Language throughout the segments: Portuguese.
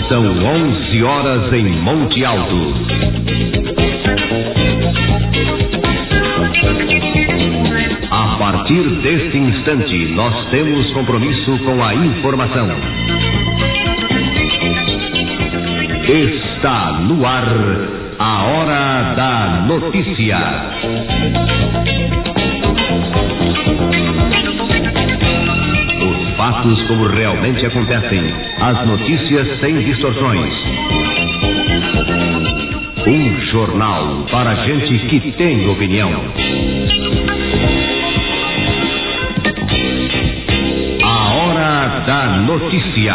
São 11 horas em Monte Alto. A partir deste instante, nós temos compromisso com a informação. Está no ar a Hora da Notícia. Os fatos como realmente acontecem, as notícias sem distorções. Um jornal para gente que tem opinião. A Hora da Notícia.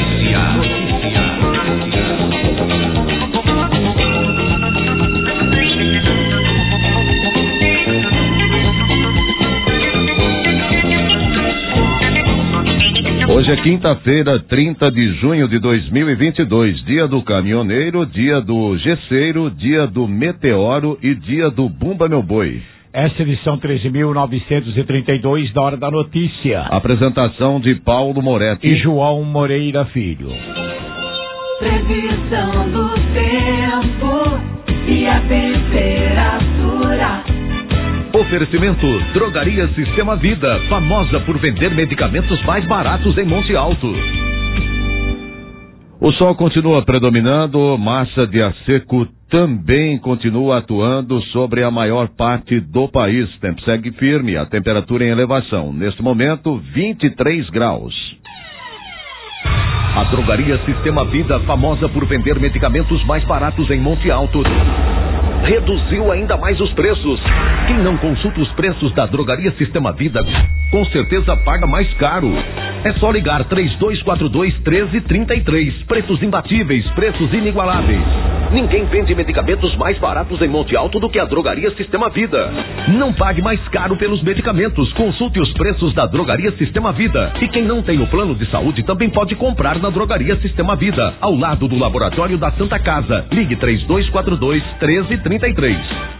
Hoje é quinta-feira, 30 de junho de 2022, dia do caminhoneiro, dia do gesseiro, dia do meteoro e dia do Bumba Meu Boi. Essa edição 13.932 da Hora da Notícia. Apresentação de Paulo Moretti e João Moreira Filho. Previsão do tempo e a temperatura. Oferecimento Drogaria Sistema Vida, famosa por vender medicamentos mais baratos em Monte Alto. O sol continua predominando, massa de ar seco também continua atuando sobre a maior parte do país. Tempo segue firme, a temperatura em elevação. Neste momento, 23 graus. A Drogaria Sistema Vida, famosa por vender medicamentos mais baratos em Monte Alto, reduziu ainda mais os preços. Quem não consulta os preços da Drogaria Sistema Vida, com certeza paga mais caro. É só ligar 3242-1333. Preços imbatíveis, preços inigualáveis. Ninguém vende medicamentos mais baratos em Monte Alto do que a Drogaria Sistema Vida. Não pague mais caro pelos medicamentos. Consulte os preços da Drogaria Sistema Vida. E quem não tem o plano de saúde também pode comprar na Drogaria Sistema Vida, ao lado do Laboratório da Santa Casa. Ligue 3242-1333.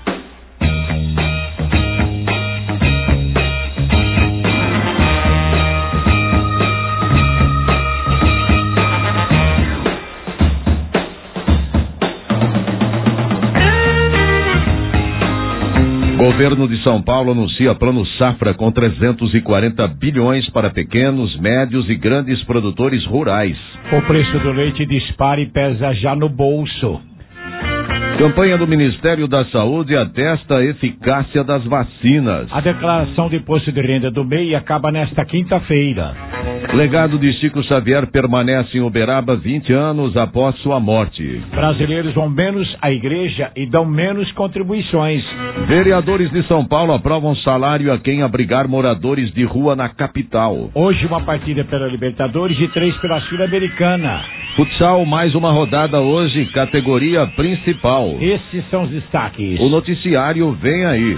Governo de São Paulo anuncia Plano Safra com 340 bilhões para pequenos, médios e grandes produtores rurais. O preço do leite dispara e pesa já no bolso. Campanha do Ministério da Saúde atesta a eficácia das vacinas. A declaração de imposto de renda do MEI acaba nesta quinta-feira. Legado de Chico Xavier permanece em Uberaba 20 anos após sua morte. Brasileiros vão menos à igreja e dão menos contribuições. Vereadores de São Paulo aprovam salário a quem abrigar moradores de rua na capital. Hoje uma partida pela Libertadores e 3 pela Sul-Americana. Futsal, mais uma rodada hoje, categoria principal. Esses são os destaques. O noticiário vem aí.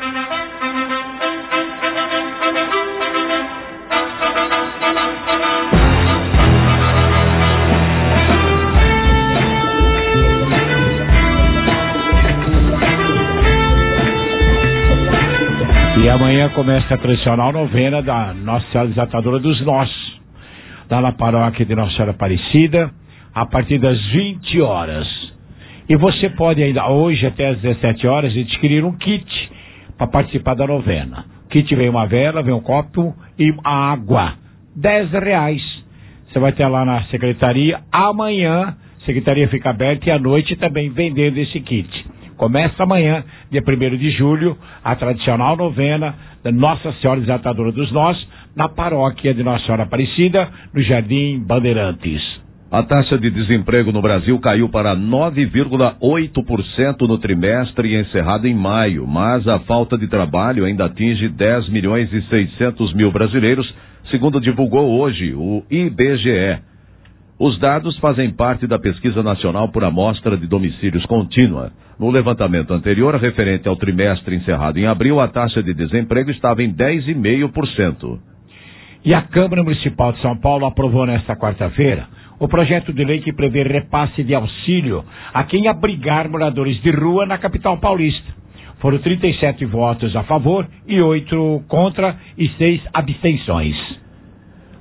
E amanhã começa a tradicional novena da Nossa Senhora Desatadora dos Nós, lá na paróquia de Nossa Senhora Aparecida, a partir das 20 horas. E você pode ainda, hoje até às 17 horas, adquirir um kit para participar da novena. O kit vem uma vela, vem um copo e água. R$10. Você vai ter lá na secretaria. Amanhã, a secretaria fica aberta e à noite também vendendo esse kit. Começa amanhã, dia 1º de julho, a tradicional novena da Nossa Senhora Desatadora dos Nós, na paróquia de Nossa Senhora Aparecida, no Jardim Bandeirantes. A taxa de desemprego no Brasil caiu para 9,8% no trimestre encerrado em maio, mas a falta de trabalho ainda atinge 10.600.000 brasileiros, segundo divulgou hoje o IBGE. Os dados fazem parte da Pesquisa Nacional por Amostra de Domicílios Contínua. No levantamento anterior, referente ao trimestre encerrado em abril, a taxa de desemprego estava em 10,5%. E a Câmara Municipal de São Paulo aprovou nesta quarta-feira o projeto de lei que prevê repasse de auxílio a quem abrigar moradores de rua na capital paulista. Foram 37 votos a favor e 8 contra e 6 abstenções.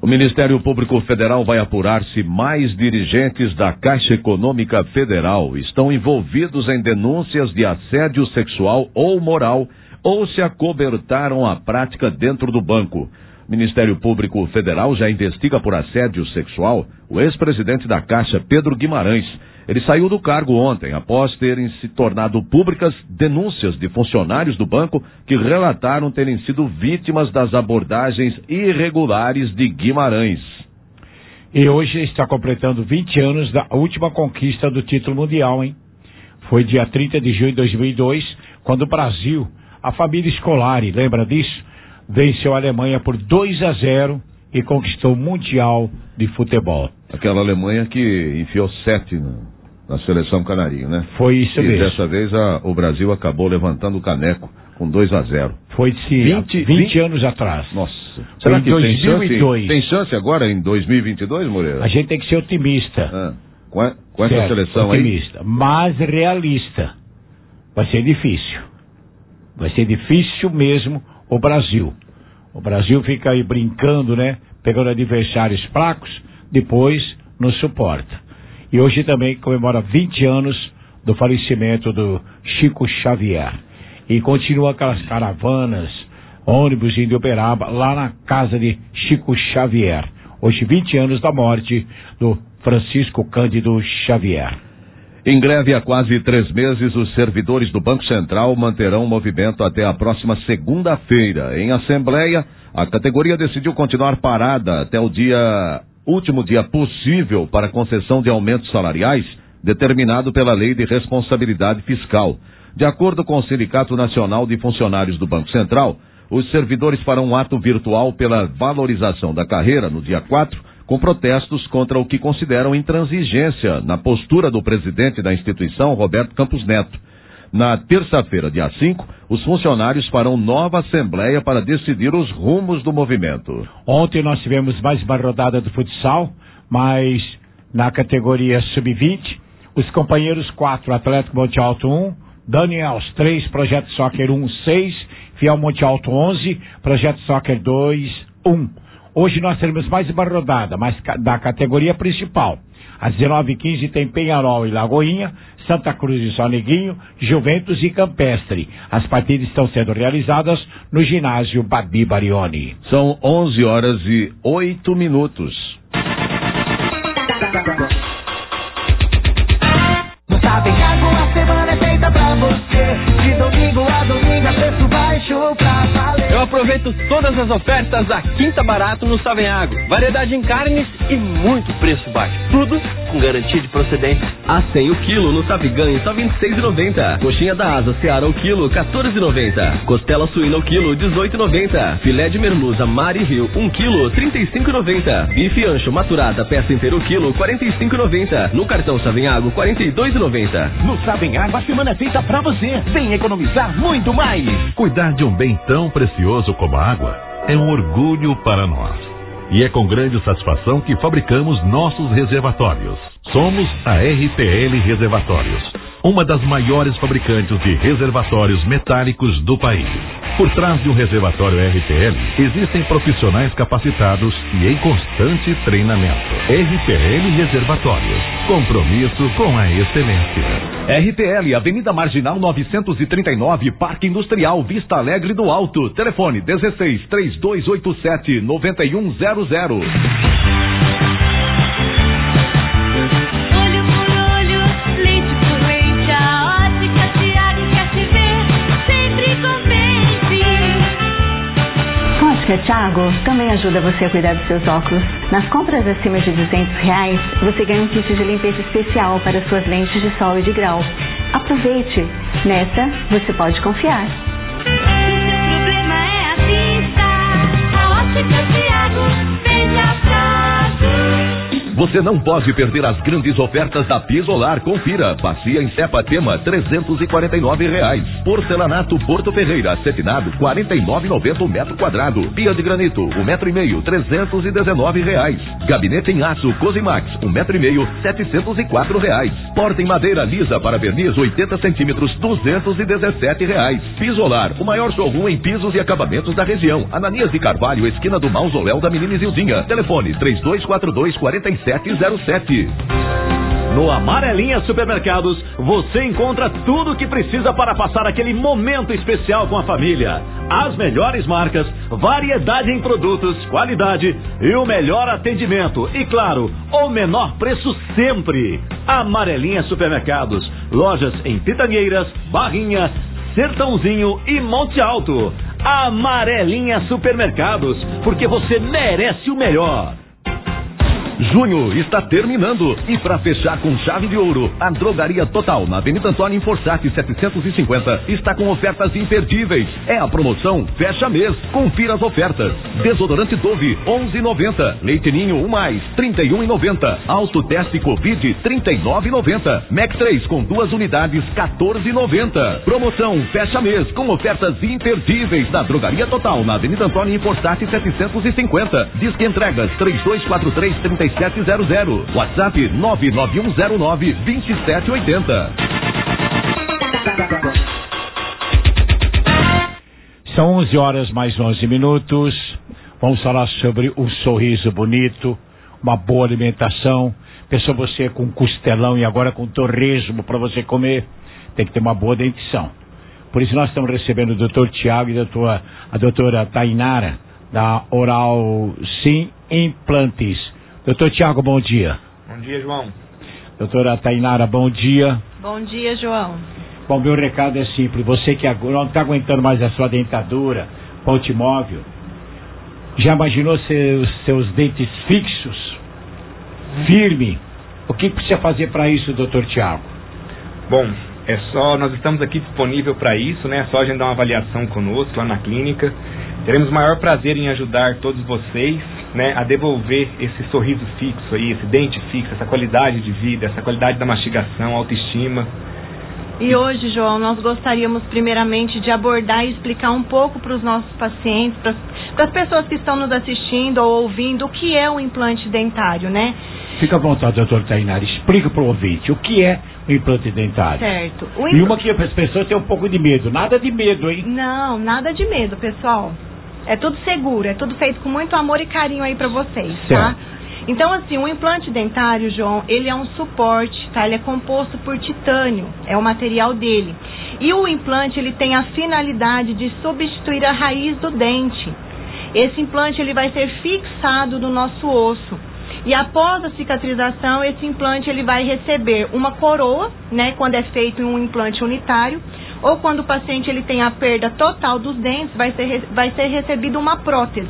O Ministério Público Federal vai apurar se mais dirigentes da Caixa Econômica Federal estão envolvidos em denúncias de assédio sexual ou moral ou se acobertaram a prática dentro do banco. O Ministério Público Federal já investiga por assédio sexual o ex-presidente da Caixa, Pedro Guimarães. Ele saiu do cargo ontem, após terem se tornado públicas denúncias de funcionários do banco que relataram terem sido vítimas das abordagens irregulares de Guimarães. E hoje está completando 20 anos da última conquista do título mundial, hein? Foi dia 30 de junho de 2002, quando o Brasil, a família Scolari, lembra disso? Venceu a Alemanha por 2-0 e conquistou o Mundial de Futebol. Aquela Alemanha que enfiou 7 na seleção canarinho, né? Foi isso mesmo. E dessa vez o Brasil acabou levantando o caneco com 2-0. Foi 20 anos atrás. Nossa. Será que 2002. Tem chance agora em 2022, Moreira? A gente tem que ser otimista. Com essa seleção otimista, aí? Mas realista. Vai ser difícil. Vai ser difícil mesmo o Brasil. O Brasil fica aí brincando, né? Pegando adversários fracos, depois nos suporta. E hoje também comemora 20 anos do falecimento do Chico Xavier. E continua aquelas caravanas, ônibus indo de Uberaba, lá na casa de Chico Xavier. Hoje 20 anos da morte do Francisco Cândido Xavier. Em greve há quase 3 meses, os servidores do Banco Central manterão o movimento até a próxima segunda-feira. Em assembleia, a categoria decidiu continuar parada até o último dia possível para concessão de aumentos salariais, determinado pela Lei de Responsabilidade Fiscal. De acordo com o Sindicato Nacional de Funcionários do Banco Central, os servidores farão um ato virtual pela valorização da carreira no dia 4, com protestos contra o que consideram intransigência na postura do presidente da instituição, Roberto Campos Neto. Na terça-feira, dia 5, os funcionários farão nova assembleia para decidir os rumos do movimento. Ontem nós tivemos mais uma rodada do futsal, mas na categoria sub-20, os companheiros 4, Atlético Monte Alto 1, Daniels 3, Projeto Soccer 1, 6, Fiel Monte Alto 11, Projeto Soccer 2, 1. Hoje nós teremos mais uma rodada, mas da categoria principal. Às 19h15 tem Penharol e Lagoinha, Santa Cruz e Soneguinho, Juventus e Campestre. As partidas estão sendo realizadas no ginásio Babi Barioni. São 11h08. No Savenhago a semana é feita pra você. De domingo a domingo a preço baixo pra valer. Eu aproveito todas as ofertas da Quinta Barato no Savenhago. Variedade em carnes e muito preço baixo. Tudo com garantia de procedência. A100 o quilo no Saviganho, só R$ 26,90. Coxinha da Asa Seara o quilo, R$ 14,90. Costela suína o quilo, R$ 18,90. Filé de merluza Mari Rio, 1 quilo, R$ 35,90. Bife ancho maturada, peça inteira o quilo, R$ 45,90. No cartão Savenhago, R$ 42,90. No Savenhago, a semana é feita pra você. Vem economizar muito mais. Cuidar de um bem tão precioso como a água é um orgulho para nós. E é com grande satisfação que fabricamos nossos reservatórios. Somos a RPL Reservatórios, uma das maiores fabricantes de reservatórios metálicos do país. Por trás de um reservatório RPL, existem profissionais capacitados e em constante treinamento. RPL Reservatórios, compromisso com a excelência. RPL, Avenida Marginal 939, Parque Industrial, Vista Alegre do Alto. Telefone 16-3287-9100. Thiago também ajuda você a cuidar dos seus óculos. Nas compras acima de R$200, você ganha um kit de limpeza especial para suas lentes de sol e de grau. Aproveite! Nessa, você pode confiar. O problema é a vista. A Ótica Thiago, veja pra Você não pode perder as grandes ofertas da Pisolar. Confira. Bacia em Cepa Tema, R$349. Porcelanato Porto Ferreira, cetinado, R$49,90 o metro quadrado. Pia de granito, 1,5 metro, R$319. Gabinete em aço Cosimax, 1,5 metro, R$704. Porta em madeira lisa para verniz, 80 centímetros, R$217. Pisolar, o maior showroom em pisos e acabamentos da região. Ananias de Carvalho, esquina do Mausoléu da Menina Zildinha. Telefone 3242-4707. No Amarelinha Supermercados, você encontra tudo o que precisa para passar aquele momento especial com a família. As melhores marcas, variedade em produtos, qualidade e o melhor atendimento. E claro, o menor preço sempre. Amarelinha Supermercados, lojas em Pitangueiras, Barrinha, Sertãozinho e Monte Alto. Amarelinha Supermercados, porque você merece o melhor. Junho está terminando e para fechar com chave de ouro, a Drogaria Total na Avenida Antônio Forçati 750 está com ofertas imperdíveis. É a promoção Fecha Mês. Confira as ofertas. Desodorante Dove 11,90. Leite Ninho 1+, 31,90. Autoteste Covid 39,90. Mac 3 com 2 unidades 14,90. Promoção Fecha Mês com ofertas imperdíveis da Drogaria Total na Avenida Antônio Forçati 750. Disque entregas 3243-3700. WhatsApp 99109-2780. São 11 horas mais 11 minutos. Vamos falar sobre um sorriso bonito, uma boa alimentação. Pensou você com costelão e agora com torresmo para você comer? Tem que ter uma boa dentição. Por isso nós estamos recebendo o Dr. Tiago e a doutora Tainara da Oral Sim Implantes. Doutor Tiago, bom dia. Bom dia, João. Doutora Tainara, bom dia. Bom dia, João. Bom, meu recado é simples. Você que agora não está aguentando mais a sua dentadura, ponte móvel, já imaginou seus dentes fixos, firme? O que precisa fazer para isso, doutor Tiago? Bom, nós estamos aqui disponível para isso, né? É só agendar uma avaliação conosco lá na clínica. Teremos o maior prazer em ajudar todos vocês, né, a devolver esse sorriso fixo aí, esse dente fixo, essa qualidade de vida, essa qualidade da mastigação, autoestima. E hoje, João, nós gostaríamos primeiramente de abordar e explicar um pouco para os nossos pacientes, para as pessoas que estão nos assistindo ou ouvindo, o que é o implante dentário, né? Fica à vontade, doutor Tainara, explica para o ouvinte o que é o implante dentário. Certo. E uma que as pessoas têm um pouco de medo, nada de medo, hein? Não, nada de medo, pessoal. É tudo seguro, é tudo feito com muito amor e carinho aí pra vocês, tá? Então, assim, o implante dentário, João, ele é um suporte, tá? Ele é composto por titânio, é o material dele. E o implante, ele tem a finalidade de substituir a raiz do dente. Esse implante, ele vai ser fixado no nosso osso. E após a cicatrização, esse implante, ele vai receber uma coroa, né? Quando é feito um implante unitário. Ou quando o paciente ele tem a perda total dos dentes, vai ser recebida uma prótese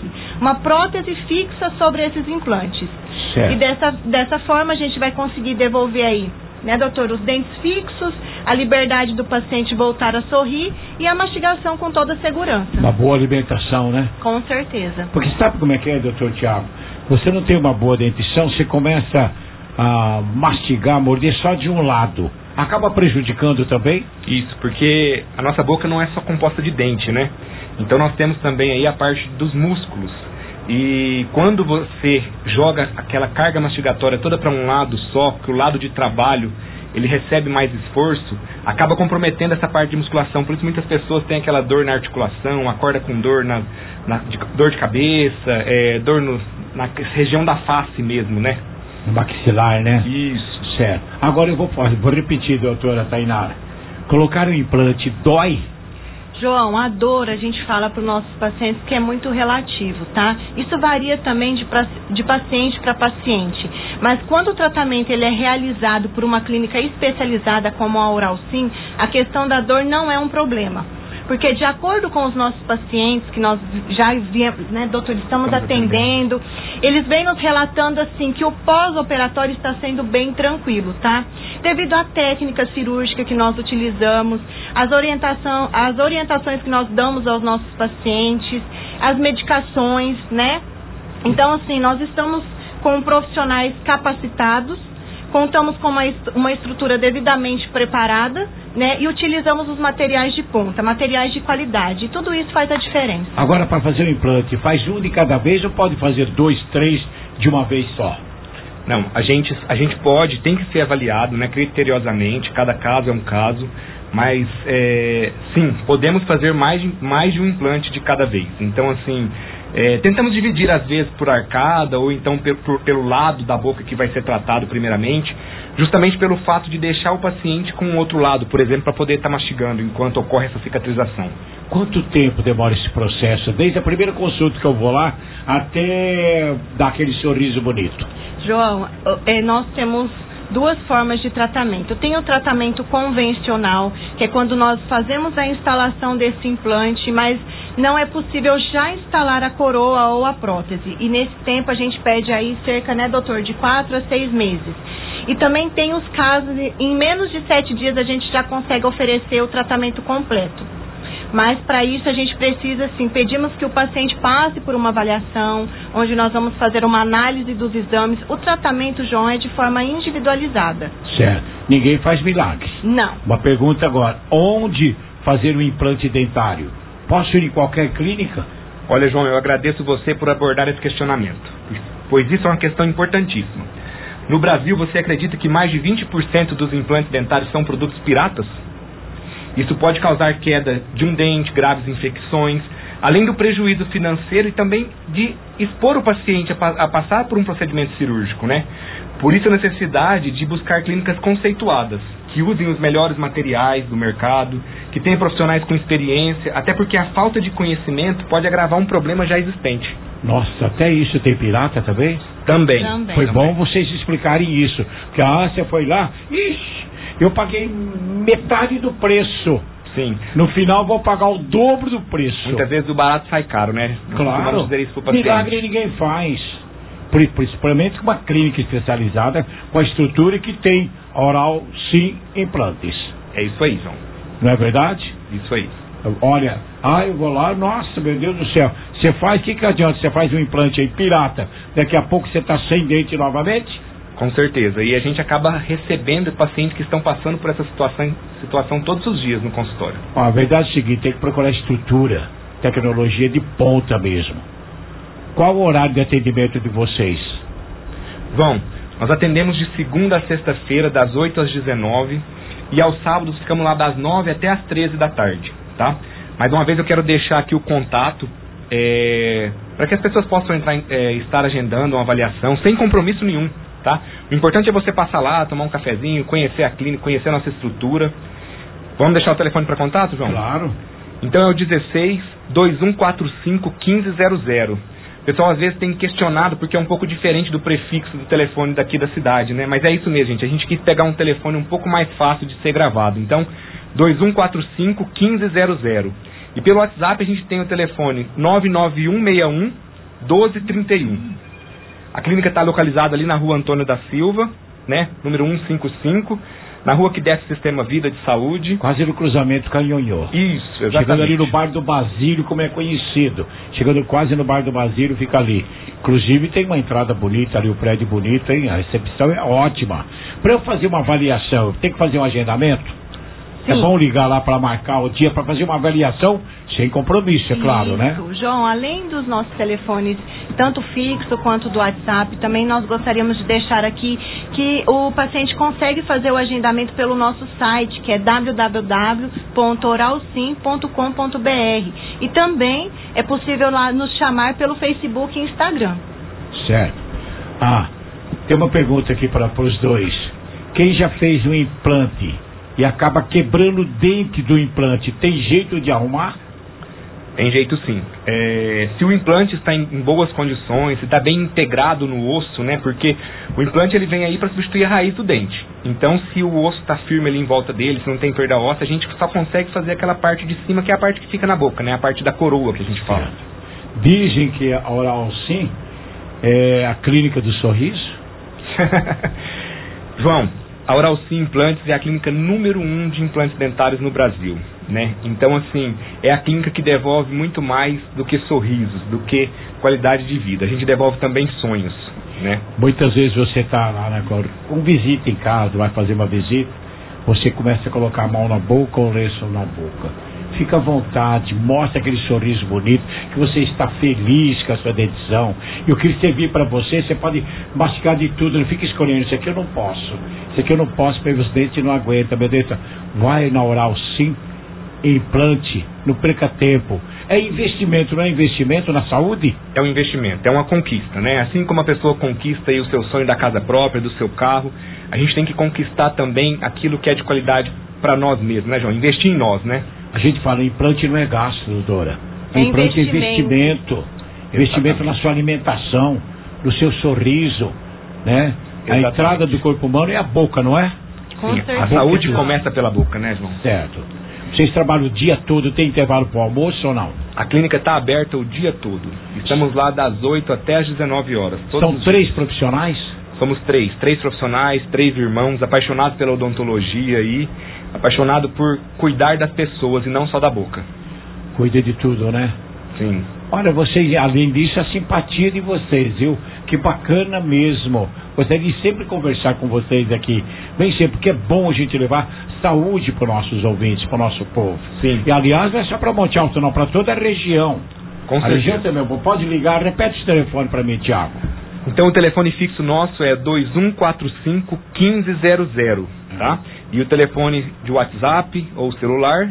fixa sobre esses implantes. Certo. E dessa forma a gente vai conseguir devolver aí, né, doutor, os dentes fixos, a liberdade do paciente voltar a sorrir e a mastigação com toda segurança. Uma boa alimentação, né? Com certeza. Porque sabe como é que é, doutor Tiago? Você não tem uma boa dentição, você começa a mastigar, morder só de um lado. Acaba prejudicando também? Isso, porque a nossa boca não é só composta de dente, né? Então nós temos também aí a parte dos músculos. E quando você joga aquela carga mastigatória toda para um lado só, que o lado de trabalho ele recebe mais esforço, acaba comprometendo essa parte de musculação. Por isso muitas pessoas têm aquela dor na articulação, acorda com dor dor de cabeça, dor na região da face mesmo, né? No maxilar, né? Isso. Certo. Agora eu vou repetir, doutora Tainara. Colocar o implante dói? João, a dor a gente fala para os nossos pacientes que é muito relativo, tá? Isso varia também de paciente para paciente. Mas quando o tratamento ele é realizado por uma clínica especializada como a Oral Sim, a questão da dor não é um problema. Porque de acordo com os nossos pacientes, que nós já viemos, né, doutor, estamos atendendo, eles vêm nos relatando assim que o pós-operatório está sendo bem tranquilo, tá? Devido à técnica cirúrgica que nós utilizamos, as orientações que nós damos aos nossos pacientes, as medicações, né? Então, assim, nós estamos com profissionais capacitados, contamos com uma estrutura devidamente preparada, né? E utilizamos os materiais de ponta, materiais de qualidade. E tudo isso faz a diferença. Agora, para fazer o implante, faz um de cada vez ou pode fazer 2, 3 de uma vez só? Não, a gente pode, tem que ser avaliado, né, criteriosamente, cada caso é um caso, mas sim, podemos fazer mais de um implante de cada vez. Então, assim, tentamos dividir às vezes por arcada ou então pelo lado da boca que vai ser tratado primeiramente, justamente pelo fato de deixar o paciente com o outro lado, por exemplo, para poder estar mastigando enquanto ocorre essa cicatrização. Quanto tempo demora esse processo, desde a primeira consulta que eu vou lá até dar aquele sorriso bonito? João, nós temos 2 formas de tratamento. Tem o tratamento convencional, que é quando nós fazemos a instalação desse implante, mas não é possível já instalar a coroa ou a prótese. E nesse tempo a gente pede aí cerca, né, doutor, de 4 a 6 meses. E também tem os casos, em menos de 7 dias a gente já consegue oferecer o tratamento completo. Mas para isso a gente precisa, sim, pedimos que o paciente passe por uma avaliação, onde nós vamos fazer uma análise dos exames. O tratamento, João, é de forma individualizada. Certo. Ninguém faz milagres. Não. Uma pergunta agora, onde fazer o implante dentário? Posso ir em qualquer clínica? Olha, João, eu agradeço você por abordar esse questionamento, pois isso é uma questão importantíssima. No Brasil, você acredita que mais de 20% dos implantes dentários são produtos piratas? Isso pode causar queda de um dente, graves infecções, além do prejuízo financeiro e também de expor o paciente a passar por um procedimento cirúrgico, né? Por isso a necessidade de buscar clínicas conceituadas, que usem os melhores materiais do mercado, que tenham profissionais com experiência, até porque a falta de conhecimento pode agravar um problema já existente. Nossa, até isso tem pirata também? Também. Foi bom vocês explicarem isso, porque você foi lá, eu paguei metade do preço. Sim. No final vou pagar o dobro do preço. Muitas vezes o barato sai caro, né? Claro. Vamos dizer isso pro paciente. Milagre ninguém faz. Principalmente uma clínica especializada com a estrutura que tem Oral Sim Implantes. É isso aí, João. Não é verdade? Isso aí. Olha, eu vou lá, nossa, meu Deus do céu. Você faz, o que adianta? Você faz um implante aí pirata, daqui a pouco você está sem dente novamente? Com certeza, e a gente acaba recebendo pacientes que estão passando por essa situação todos os dias no consultório. A verdade é o seguinte, tem que procurar estrutura, tecnologia de ponta mesmo. Qual o horário de atendimento de vocês? João, nós atendemos de segunda a sexta-feira, das 8 às 19, e aos sábados ficamos lá das 9 até às 13 da tarde, tá? Mais uma vez eu quero deixar aqui o contato, para que as pessoas possam estar agendando uma avaliação sem compromisso nenhum. Tá? O importante é você passar lá, tomar um cafezinho, conhecer a clínica, conhecer a nossa estrutura. Vamos deixar o telefone para contato, João? Claro. Então é o 16-2145-1500. O pessoal às vezes tem questionado porque é um pouco diferente do prefixo do telefone daqui da cidade, né? Mas é isso mesmo, gente. A gente quis pegar um telefone um pouco mais fácil de ser gravado. Então, 2145-1500. E pelo WhatsApp a gente tem o telefone 99161-1231. A clínica está localizada ali na rua Antônio da Silva, né? Número 155, na rua que desce o Sistema Vida de Saúde. Quase no cruzamento Canhonhô. Isso, exatamente. Chegando ali no bairro do Basílio, como é conhecido. Chegando quase no bairro do Basílio, fica ali. Inclusive tem uma entrada bonita ali, o prédio bonito, hein? A recepção é ótima. Para eu fazer uma avaliação, eu tenho que fazer um agendamento? Sim. É bom ligar lá para marcar o dia para fazer uma avaliação sem compromisso, é claro, né? João, além dos nossos telefones, tanto fixo quanto do WhatsApp, também nós gostaríamos de deixar aqui que o paciente consegue fazer o agendamento pelo nosso site, que é www.oralsim.com.br. E também é possível lá nos chamar pelo Facebook e Instagram. Certo. Tem uma pergunta aqui para os dois. Quem já fez um implante e acaba quebrando o dente do implante, tem jeito de arrumar? Tem jeito sim. Se o implante está em boas condições, se está bem integrado no osso, né? Porque o implante ele vem aí para substituir a raiz do dente. Então, se o osso está firme ali em volta dele, se não tem perda óssea, a gente só consegue fazer aquela parte de cima, que é a parte que fica na boca, né? A parte da coroa que a gente fala. Dizem que a Oral Sim é a clínica do sorriso? João, a Oral Sim Implantes é a clínica número 1 de implantes dentários no Brasil, né? Então, assim, é a clínica que devolve muito mais do que sorrisos, do que qualidade de vida. A gente devolve também sonhos. né? Muitas vezes você está lá, né, com visita em casa, vai fazer uma visita, você começa a colocar a mão na boca ou o lenço na boca. Fica à vontade, mostra aquele sorriso bonito, que você está feliz com a sua dentição. E o que servir para você, você pode mastigar de tudo, não fica escolhendo, isso aqui eu não posso, isso aqui eu não posso, porque os dentes não aguentam, meu dente. Vai na Oral Sim, implante, não perca tempo. É investimento, não é investimento na saúde? É um investimento, é uma conquista, né? Assim como a pessoa conquista aí o seu sonho da casa própria, do seu carro, a gente tem que conquistar também aquilo que é de qualidade para nós mesmos, né, João? Investir em nós, né? A gente fala, implante não é gasto, doutora. Implante é investimento. Investimento na sua alimentação, no seu sorriso, né? Exatamente. A entrada do corpo humano é a boca, não é? Com certeza. A saúde começa pela boca, né, João? Certo. Vocês trabalham o dia todo, tem intervalo para o almoço ou não? A clínica está aberta o dia todo. Estamos lá das 8 até as 19 horas. São 3 profissionais? Somos 3 profissionais, 3 irmãos, apaixonados pela odontologia e apaixonados por cuidar das pessoas e não só da boca. Cuida de tudo, né? Sim. Olha, vocês, além disso, a simpatia de vocês, viu? Que bacana mesmo. Gostaria de sempre conversar com vocês aqui. Bem sempre, porque é bom a gente levar saúde para os nossos ouvintes, para o nosso povo. Sim. E, aliás, não é só para Monte Alto, não, para toda a região. Com certeza. A região também, pode ligar, repete esse telefone para mim, Tiago. Então, o telefone fixo nosso é 2145-1500, tá? E o telefone de WhatsApp ou celular,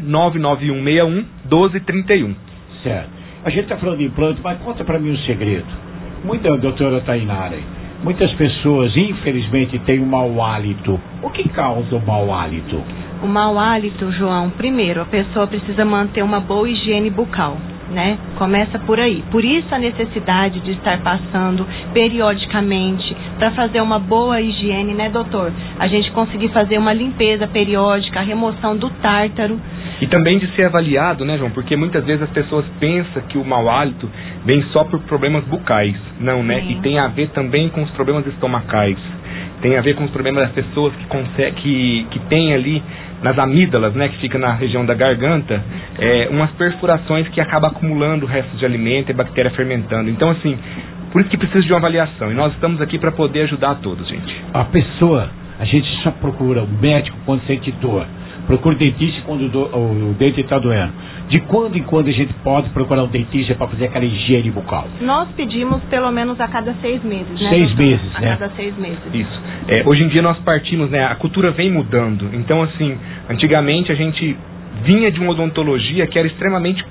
99161-1231. Certo. A gente está falando de implante, mas conta para mim um segredo. Muita, doutora Tainara, muitas pessoas, infelizmente, têm um mau hálito. O que causa o mau hálito? O mau hálito, João, primeiro, a pessoa precisa manter uma boa higiene bucal, né? Começa por aí. Por isso a necessidade de estar passando periodicamente para fazer uma boa higiene, né, doutor? A gente conseguir fazer uma limpeza periódica, a remoção do tártaro. E também de ser avaliado, né, João? Porque muitas vezes as pessoas pensam que o mau hálito vem só por problemas bucais. Não, né? Sim. E tem a ver também com os problemas estomacais. Tem a ver com os problemas das pessoas que tem ali nas amígdalas, né, que fica na região da garganta, umas perfurações que acabam acumulando restos de alimento e bactéria fermentando. Então, assim, por isso que precisa de uma avaliação. E nós estamos aqui para poder ajudar a todos, gente. A pessoa, a gente só procura o médico quando sente dor. Procura o dentista quando o dente está doendo. De quando em quando a gente pode procurar um dentista para fazer aquela higiene bucal? Nós pedimos pelo menos a cada 6 meses, né? 6 meses, né? A cada 6 meses. Isso. Hoje em dia nós partimos, né? A cultura vem mudando. Então, assim, antigamente a gente vinha de uma odontologia que era extremamente...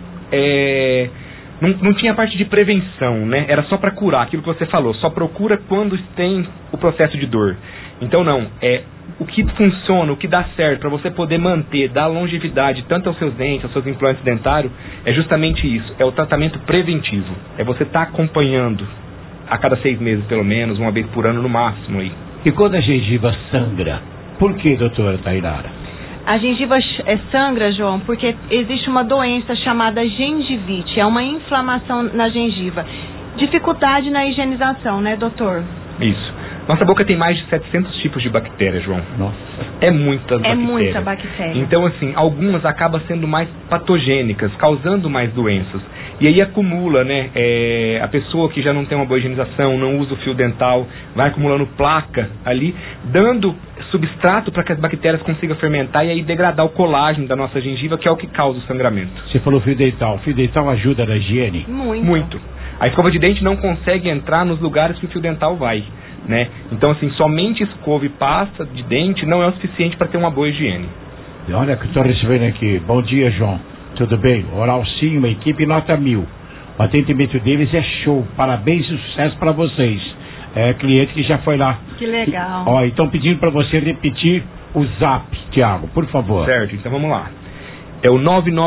Não tinha parte de prevenção, né? Era só para curar, aquilo que você falou. Só procura quando tem o processo de dor. Então, não. O que funciona, o que dá certo para você poder manter, dar longevidade tanto aos seus dentes, aos seus implantes dentários, é justamente isso. É o tratamento preventivo. É você estar acompanhando a cada 6 meses, pelo menos, uma vez por ano no máximo aí. E quando a gengiva sangra? Por que, doutora Tainara? A gengiva sangra, João, porque existe uma doença chamada gengivite. É uma inflamação na gengiva. Dificuldade na higienização, né, doutor? Isso. Nossa boca tem mais de 700 tipos de bactérias, João. Nossa. É muita bactéria. É muita bactéria. Então, assim, algumas acabam sendo mais patogênicas, causando mais doenças. E aí acumula, né? A pessoa que já não tem uma boa higienização, não usa o fio dental, vai acumulando placa ali, dando substrato para que as bactérias consigam fermentar e aí degradar o colágeno da nossa gengiva, que é o que causa o sangramento. Você falou fio dental. O fio dental ajuda na higiene? Muito. A escova de dente não consegue entrar nos lugares que o fio dental vai, né? Então, assim, somente escova e pasta de dente não é o suficiente para ter uma boa higiene. Olha que estou recebendo aqui. Bom dia, João. Tudo bem? Oral Sim, uma equipe nota 1000. O atendimento deles é show. Parabéns e sucesso para vocês. É cliente que já foi lá. Que legal. Ó, então pedindo para você repetir o zap, Tiago, por favor. Certo, então vamos lá. É o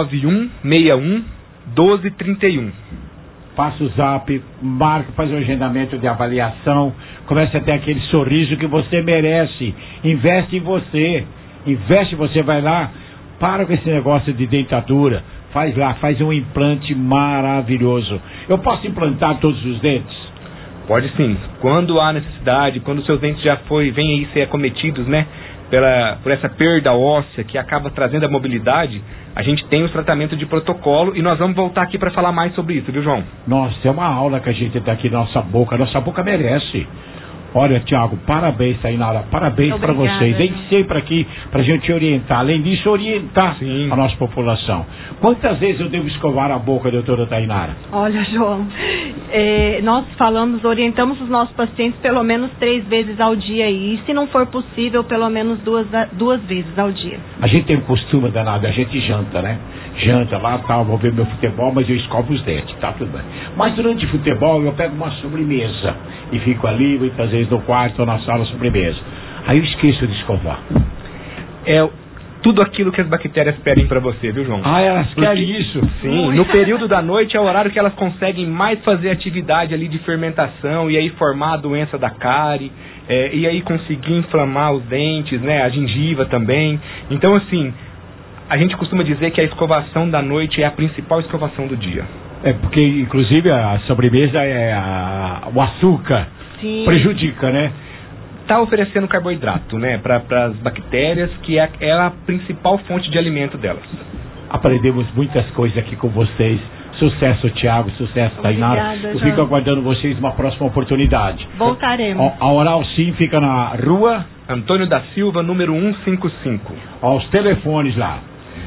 99161-1231. Passa o zap, marca, faz um agendamento de avaliação, comece a ter aquele sorriso que você merece. Investe em você. Investe, você vai lá, para com esse negócio de dentadura. Faz lá, faz um implante maravilhoso. Eu posso implantar todos os dentes? Pode sim. Quando há necessidade, quando os seus dentes já vêm aí ser acometidos, né? por essa perda óssea que acaba trazendo a mobilidade, a gente tem os tratamentos de protocolo e nós vamos voltar aqui para falar mais sobre isso, viu, João? Nossa, é uma aula que a gente dá aqui na nossa boca merece. Olha, Tiago, parabéns, Tainara, parabéns para vocês. Vem sempre aqui pra gente orientar. Além disso, orientar a nossa população. Quantas vezes eu devo escovar a boca, doutora Tainara? Olha, João, nós orientamos os nossos pacientes pelo menos 3 vezes ao dia e se não for possível, pelo menos duas vezes ao dia. A gente tem um costume danado, a gente janta, né? Janta lá, tal, vou ver meu futebol, mas eu escovo os dentes, tá tudo bem. Mas durante o futebol eu pego uma sobremesa e fico ali muitas vezes no quarto ou na sala sobremesa. Aí eu esqueço de escovar. É tudo aquilo que as bactérias pedem para você, viu, João? Ah, elas querem isso? Sim, no período da noite é o horário que elas conseguem mais fazer atividade ali de fermentação e aí formar a doença da cárie, e aí conseguir inflamar os dentes, né, a gengiva também. Então, assim, a gente costuma dizer que a escovação da noite é a principal escovação do dia. Porque, inclusive, a sobremesa o açúcar. Sim. Prejudica, né? Está oferecendo carboidrato, né, para as bactérias, que é a principal fonte de alimento delas. Aprendemos muitas coisas aqui com vocês. Sucesso, Tiago, sucesso, Tainara. Eu fico aguardando vocês numa próxima oportunidade. Voltaremos. A Oral Sim fica na rua Antônio da Silva, número 155. Os telefones lá.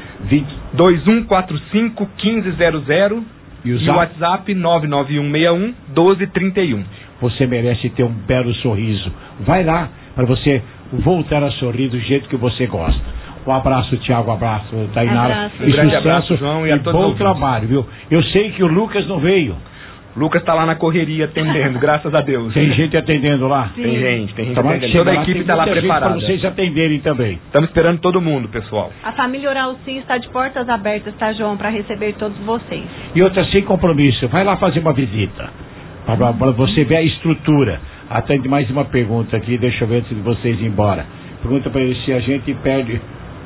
2145-1500 e o WhatsApp 99161-1231. Você merece ter um belo sorriso. Vai lá para você voltar a sorrir do jeito que você gosta. Um abraço, Tiago, um abraço, Tainara. Um grande abraço, João, e a todos. Bom trabalho, viu? Eu sei que o Lucas não veio. Lucas está lá na correria atendendo, graças a Deus. Tem gente atendendo lá? Sim. Tem gente atendendo. Toda a equipe está lá preparada. Para vocês atenderem também. Estamos esperando todo mundo, pessoal. A família Oral Sim está de portas abertas, tá, João, para receber todos vocês. E outra, sem compromisso, vai lá fazer uma visita, para você ver a estrutura. Atende mais uma pergunta aqui, deixa eu ver antes de vocês ir embora. Pergunta para ele se a gente perde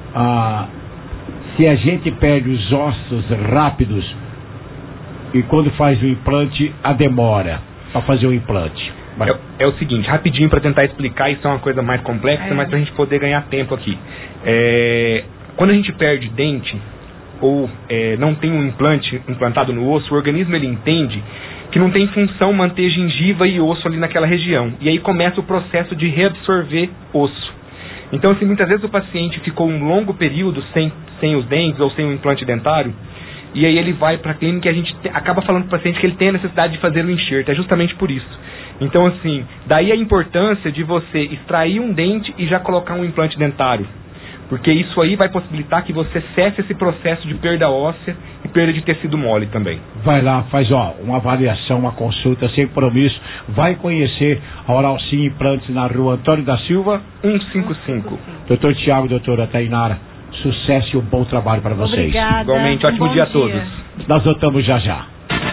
os ossos rápidos e quando faz o implante, a demora para fazer o implante. É o seguinte, rapidinho para tentar explicar, isso é uma coisa mais complexa, mas para a gente poder ganhar tempo aqui. Quando a gente perde dente ou não tem um implante implantado no osso, o organismo ele entende que não tem função manter gengiva e osso ali naquela região. E aí começa o processo de reabsorver osso. Então, assim, muitas vezes o paciente ficou um longo período sem os dentes ou sem o implante dentário, e aí ele vai para a clínica e a gente acaba falando para o paciente que ele tem a necessidade de fazer o enxerto. É justamente por isso. Então, assim, daí a importância de você extrair um dente e já colocar um implante dentário. Porque isso aí vai possibilitar que você cesse esse processo de perda óssea e perda de tecido mole também. Vai lá, faz uma avaliação, uma consulta sem compromisso. Vai conhecer a Oral Sim Implantes na rua Antônio da Silva 155. Doutor Tiago, doutora Tainara, sucesso e um bom trabalho para vocês. Obrigada. Igualmente, ótimo dia a todos. Nós voltamos já já.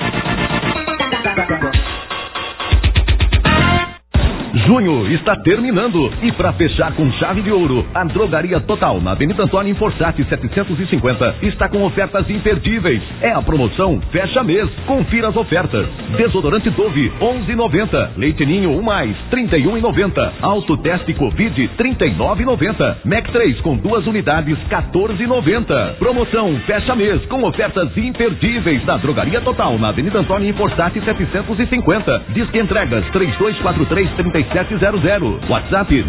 Junho está terminando e para fechar com chave de ouro, a Drogaria Total na Avenida Antônio Forçati 750 está com ofertas imperdíveis. É a promoção Fecha Mês. Confira as ofertas. Desodorante Dove 11,90. Leite Ninho 1+, 31,90. Autoteste Covid 39,90. Mac 3 com 2 unidades 14,90. Promoção Fecha Mês com ofertas imperdíveis na Drogaria Total na Avenida Antônio Forçati 750. Disque entregas 3243-3700. WhatsApp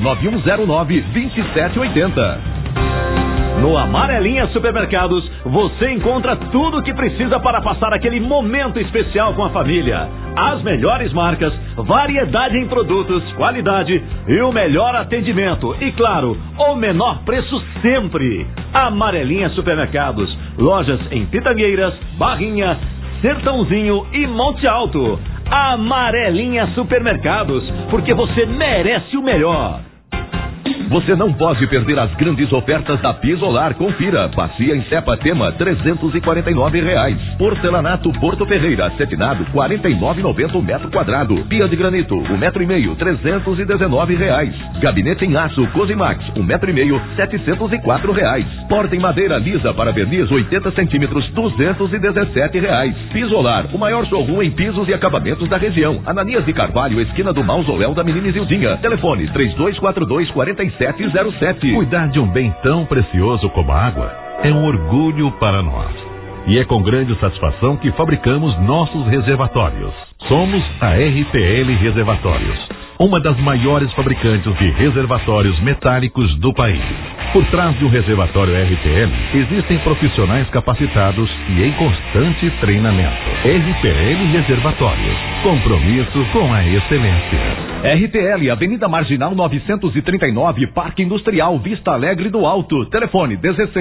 99109-2780. No Amarelinha Supermercados, você encontra tudo o que precisa para passar aquele momento especial com a família. As melhores marcas, variedade em produtos, qualidade e o melhor atendimento. E claro, o menor preço sempre. Amarelinha Supermercados, lojas em Pitangueiras, Barrinha, Sertãozinho e Monte Alto. Amarelinha Supermercados, porque você merece o melhor. Você não pode perder as grandes ofertas da Pisolar. Confira. Bacia em Cepa Tema, R$349. Porcelanato Porto Ferreira, acetinado, R$49,90 o metro quadrado. Pia de granito, 1,5 metro, R$319. Gabinete em aço Cosimax, 1,5 metro, R$704. Porta em madeira lisa para verniz, 80 centímetros, R$217. Pisolar, o maior showroom em pisos e acabamentos da região. Ananias de Carvalho, esquina do Mausoléu da Menina Isildinha. Telefone 3242-4900. 991-99707. Cuidar de um bem tão precioso como a água é um orgulho para nós. E é com grande satisfação que fabricamos nossos reservatórios. Somos a RPL Reservatórios, uma das maiores fabricantes de reservatórios metálicos do país. Por trás de um reservatório RPL, existem profissionais capacitados e em constante treinamento. RPL Reservatórios, compromisso com a excelência. RPL, Avenida Marginal 939, Parque Industrial, Vista Alegre do Alto. Telefone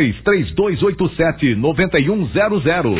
16-3287-9100.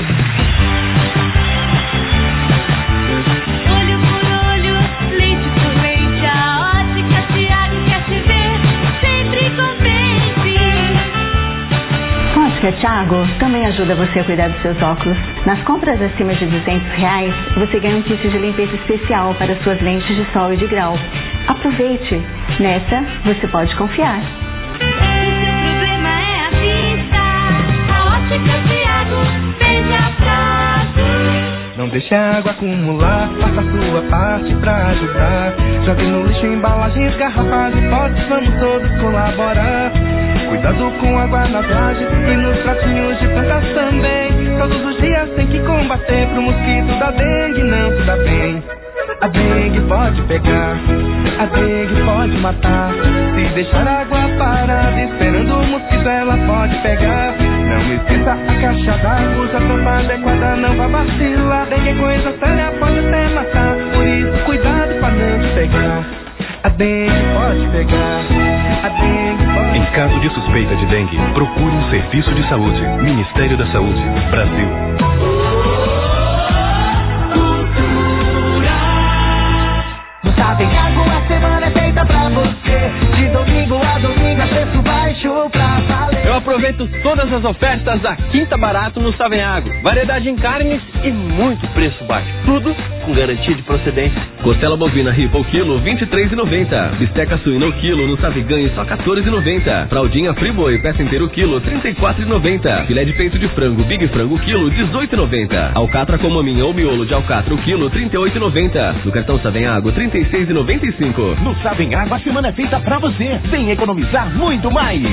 Thiago também ajuda você a cuidar dos seus óculos. Nas compras acima de R$200, você ganha um kit de limpeza especial para suas lentes de sol e de grau. Aproveite! Nessa, você pode confiar. O problema é a vista. A Ótica Thiago fez a frase. Não deixe a água acumular, faça a sua parte pra ajudar. Jogue no lixo embalagens, garrafas e potes, vamos todos colaborar. Cuidado com a água nas lajes e nos pratinhos de plantas também. Todos os dias tem que combater pro mosquito da dengue não se dá bem. A dengue pode pegar, a dengue pode matar. Se deixar a água parada esperando o mosquito ela pode pegar. Não esqueça a caixa d'água, usa a tampa adequada, não vá vacilar. Dengue é coisa séria, pode até matar. Por isso cuidado pra não te pegar. A dengue pode pegar, a dengue pode... Em caso de suspeita de dengue, procure um serviço de saúde. Ministério da Saúde, Brasil. No Savenhago a semana é feita pra você. De domingo a domingo, preço baixo pra valer. Eu aproveito todas as ofertas da Quinta Barato no Savenhago. Variedade em carnes e muito preço baixo. Tudo com garantia de procedência. Costela bovina ripa o quilo, R$23,90. Bisteca suína o quilo no Saviganho só R$14,90. Fraldinha Friboi, peça inteira o quilo, R$34,90. Filé de peito de frango, Big Frango o quilo, R$18,90. Alcatra com maminha ou miolo de alcatra o quilo, R$38,90. No cartão Savenhago, R$36,95. No Savenhago a semana é feita pra você. Vem economizar muito mais.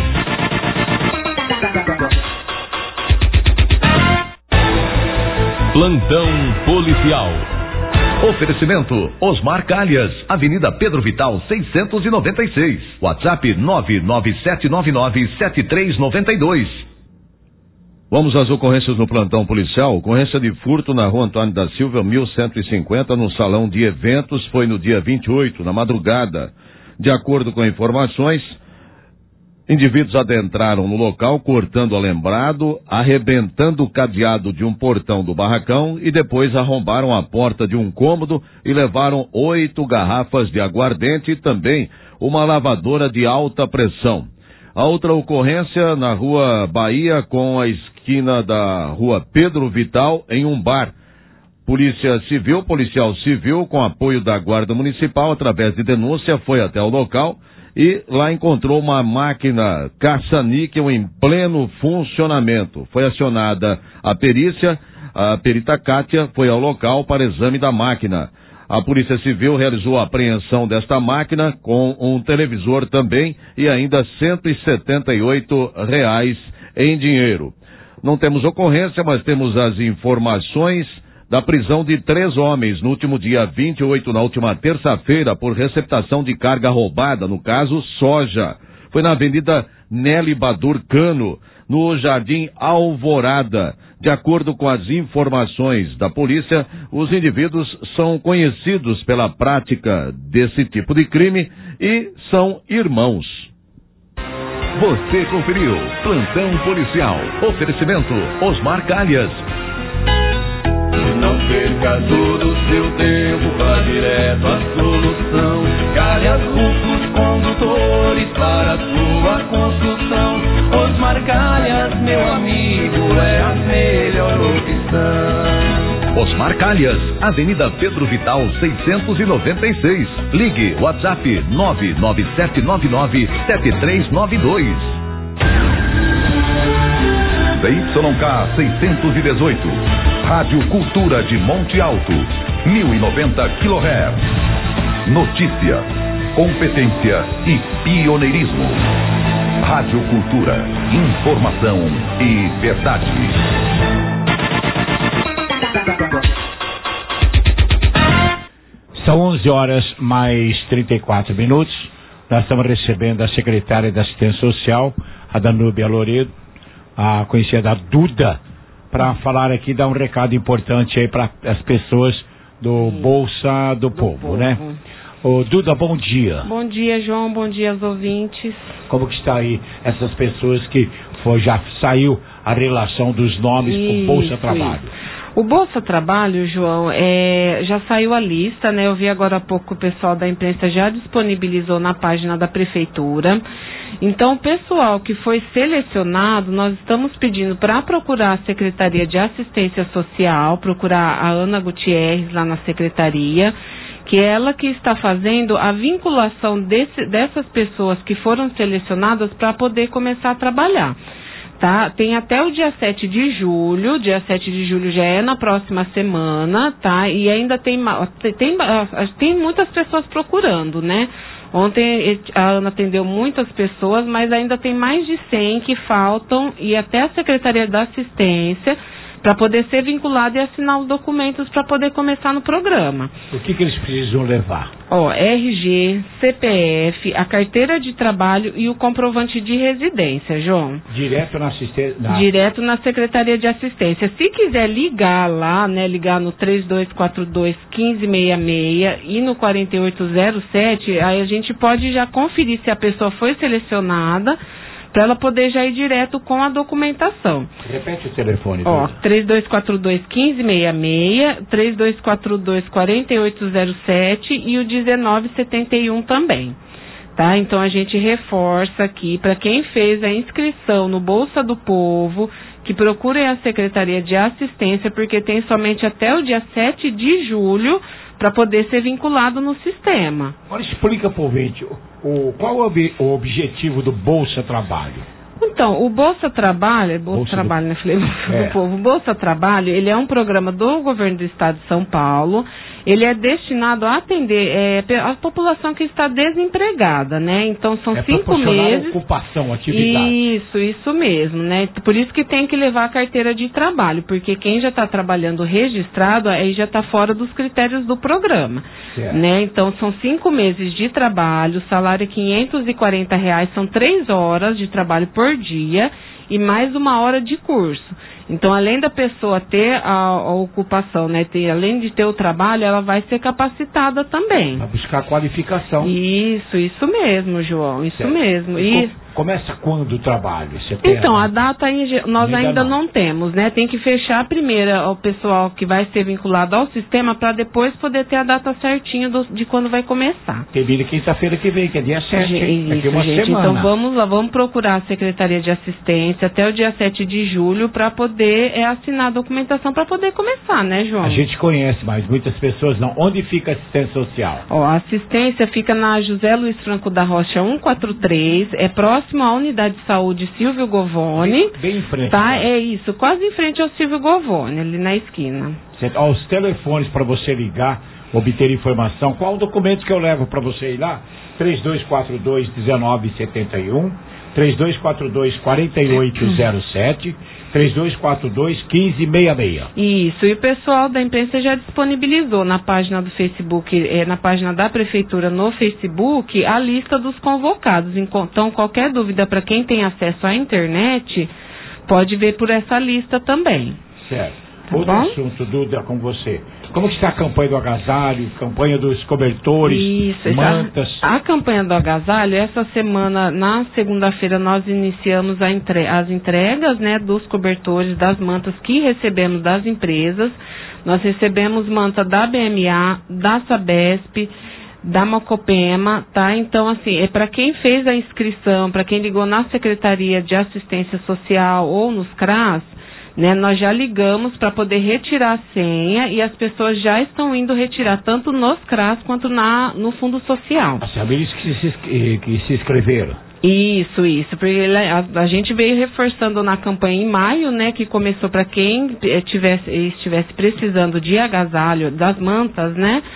Plantão policial. Oferecimento Osmar Calhas, Avenida Pedro Vital 696. WhatsApp 997997392. Vamos às ocorrências no plantão policial. Ocorrência de furto na Rua Antônio da Silva, 1150, no salão de eventos, foi no dia 28, na madrugada. De acordo com informações, indivíduos adentraram no local, cortando alambrado, arrebentando o cadeado de um portão do barracão e depois arrombaram a porta de um cômodo e levaram 8 garrafas de aguardente e também uma lavadora de alta pressão. A outra ocorrência na Rua Bahia, com a esquina da Rua Pedro Vital, em um bar. Policial Civil, com apoio da Guarda Municipal, através de denúncia, foi até o local e lá encontrou uma máquina caça-níquel em pleno funcionamento. Foi acionada a perícia, a perita Kátia foi ao local para exame da máquina. A Polícia Civil realizou a apreensão desta máquina com um televisor também e ainda R$178 em dinheiro. Não temos ocorrência, mas temos as informações da prisão de 3 homens no último dia 28, na última terça-feira, por receptação de carga roubada, no caso, soja. Foi na Avenida Nelly Badur Cano, no Jardim Alvorada. De acordo com as informações da polícia, os indivíduos são conhecidos pela prática desse tipo de crime e são irmãos. Você conferiu Plantão Policial. Oferecimento Osmar Calhas. Não perca todo o seu tempo, vá direto à solução. Calhas Rufos Condutores para a sua construção. Osmar Calhas, meu amigo, é a melhor opção. Osmar Calhas, Avenida Pedro Vital 696. Ligue WhatsApp 997997392. ZYK 618. Rádio Cultura de Monte Alto, 1090 kHz. Notícia, competência e pioneirismo. Rádio Cultura, informação e verdade. São 11 horas mais 34 minutos. Nós estamos recebendo a secretária da Assistência Social, a Danúbia Loredo, a conhecida Duda, para falar aqui, dar um recado importante aí para as pessoas do Bolsa do Povo, né? Ô, Duda, bom dia. Bom dia, João, bom dia aos ouvintes. Como que está aí essas pessoas que já saiu a relação dos nomes para o Bolsa Trabalho? O Bolsa Trabalho, João, já saiu a lista, né? Eu vi agora há pouco que o pessoal da imprensa já disponibilizou na página da Prefeitura. Então, o pessoal que foi selecionado, nós estamos pedindo para procurar a Secretaria de Assistência Social, procurar a Ana Gutierrez lá na Secretaria, que é ela que está fazendo a vinculação dessas pessoas que foram selecionadas para poder começar a trabalhar. Tá? Tem até o dia 7 de julho, dia 7 de julho já é na próxima semana, tá? E ainda tem muitas pessoas procurando, né? Ontem a Ana atendeu muitas pessoas, mas ainda tem mais de 100 que faltam e até a Secretaria da Assistência para poder ser vinculado e assinar os documentos para poder começar no programa. O que eles precisam levar? RG, CPF, a carteira de trabalho e o comprovante de residência, João. Direto na assistência? Direto na Secretaria de Assistência. Se quiser ligar lá, né, ligar no 3242-1566 e no 4807, aí a gente pode já conferir se a pessoa foi selecionada, para ela poder já ir direto com a documentação. Repete o telefone. 3242-1566, 3242-4807 e o 1971 também. Tá? Então a gente reforça aqui para quem fez a inscrição no Bolsa do Povo, que procure a Secretaria de Assistência, porque tem somente até o dia 7 de julho para poder ser vinculado no sistema. Agora explica para o ouvinte, qual é o objetivo do Bolsa Trabalho? Então, o Bolsa Trabalho, né, falei, do Povo. O Bolsa Trabalho, ele é um programa do governo do estado de São Paulo. Ele é destinado a atender a população que está desempregada, né? Então, são 5 meses. Ocupação, atividade. Isso mesmo, né? Por isso que tem que levar a carteira de trabalho, porque quem já está trabalhando registrado, aí já está fora dos critérios do programa, né? Então, são 5 meses de trabalho, salário é R$540, são 3 horas de trabalho por dia e mais 1 hora de curso. Então, além da pessoa ter a ocupação, né, além de ter o trabalho, ela vai ser capacitada também. Vai buscar qualificação. Isso mesmo, João, isso mesmo. Começa quando o trabalho? Então, a data aí nós ainda não temos, né? Tem que fechar primeiro o pessoal que vai ser vinculado ao sistema para depois poder ter a data certinha de quando vai começar. Termina quinta-feira que vem, que é dia 7, daqui uma semana. Então vamos lá, vamos procurar a Secretaria de Assistência até o dia 7 de julho para poder assinar a documentação para poder começar, né, João? A gente conhece, mas muitas pessoas não. Onde fica a assistência social? A assistência fica na José Luiz Franco da Rocha 143, é próximo à Unidade de Saúde Silvio Govone. Bem em frente. Tá, é isso, quase em frente ao Silvio Govone, ali na esquina. Os telefones para você ligar, obter informação. Qual o documento que eu levo para você ir lá? 3242-1971, 3242-4807, 3242-1566. Isso, e o pessoal da imprensa já disponibilizou na página do Facebook, na página da Prefeitura no Facebook, a lista dos convocados. Então, qualquer dúvida para quem tem acesso à internet, pode ver por essa lista também. Certo. Outro assunto, Duda, com você. Como que está a campanha do agasalho, campanha dos cobertores, mantas? A campanha do agasalho, essa semana, na segunda-feira, nós iniciamos as entregas, né, dos cobertores, das mantas que recebemos das empresas. Nós recebemos manta da BMA, da Sabesp, da Mocopema, tá? Então, assim, é para quem fez a inscrição, para quem ligou na Secretaria de Assistência Social ou nos CRAS, né, nós já ligamos para poder retirar a senha e as pessoas já estão indo retirar tanto nos CRAS quanto no Fundo Social. Aqueles que se inscreveram. Isso, porque a gente veio reforçando na campanha em maio, né, que começou para quem estivesse precisando de agasalho, das mantas, né,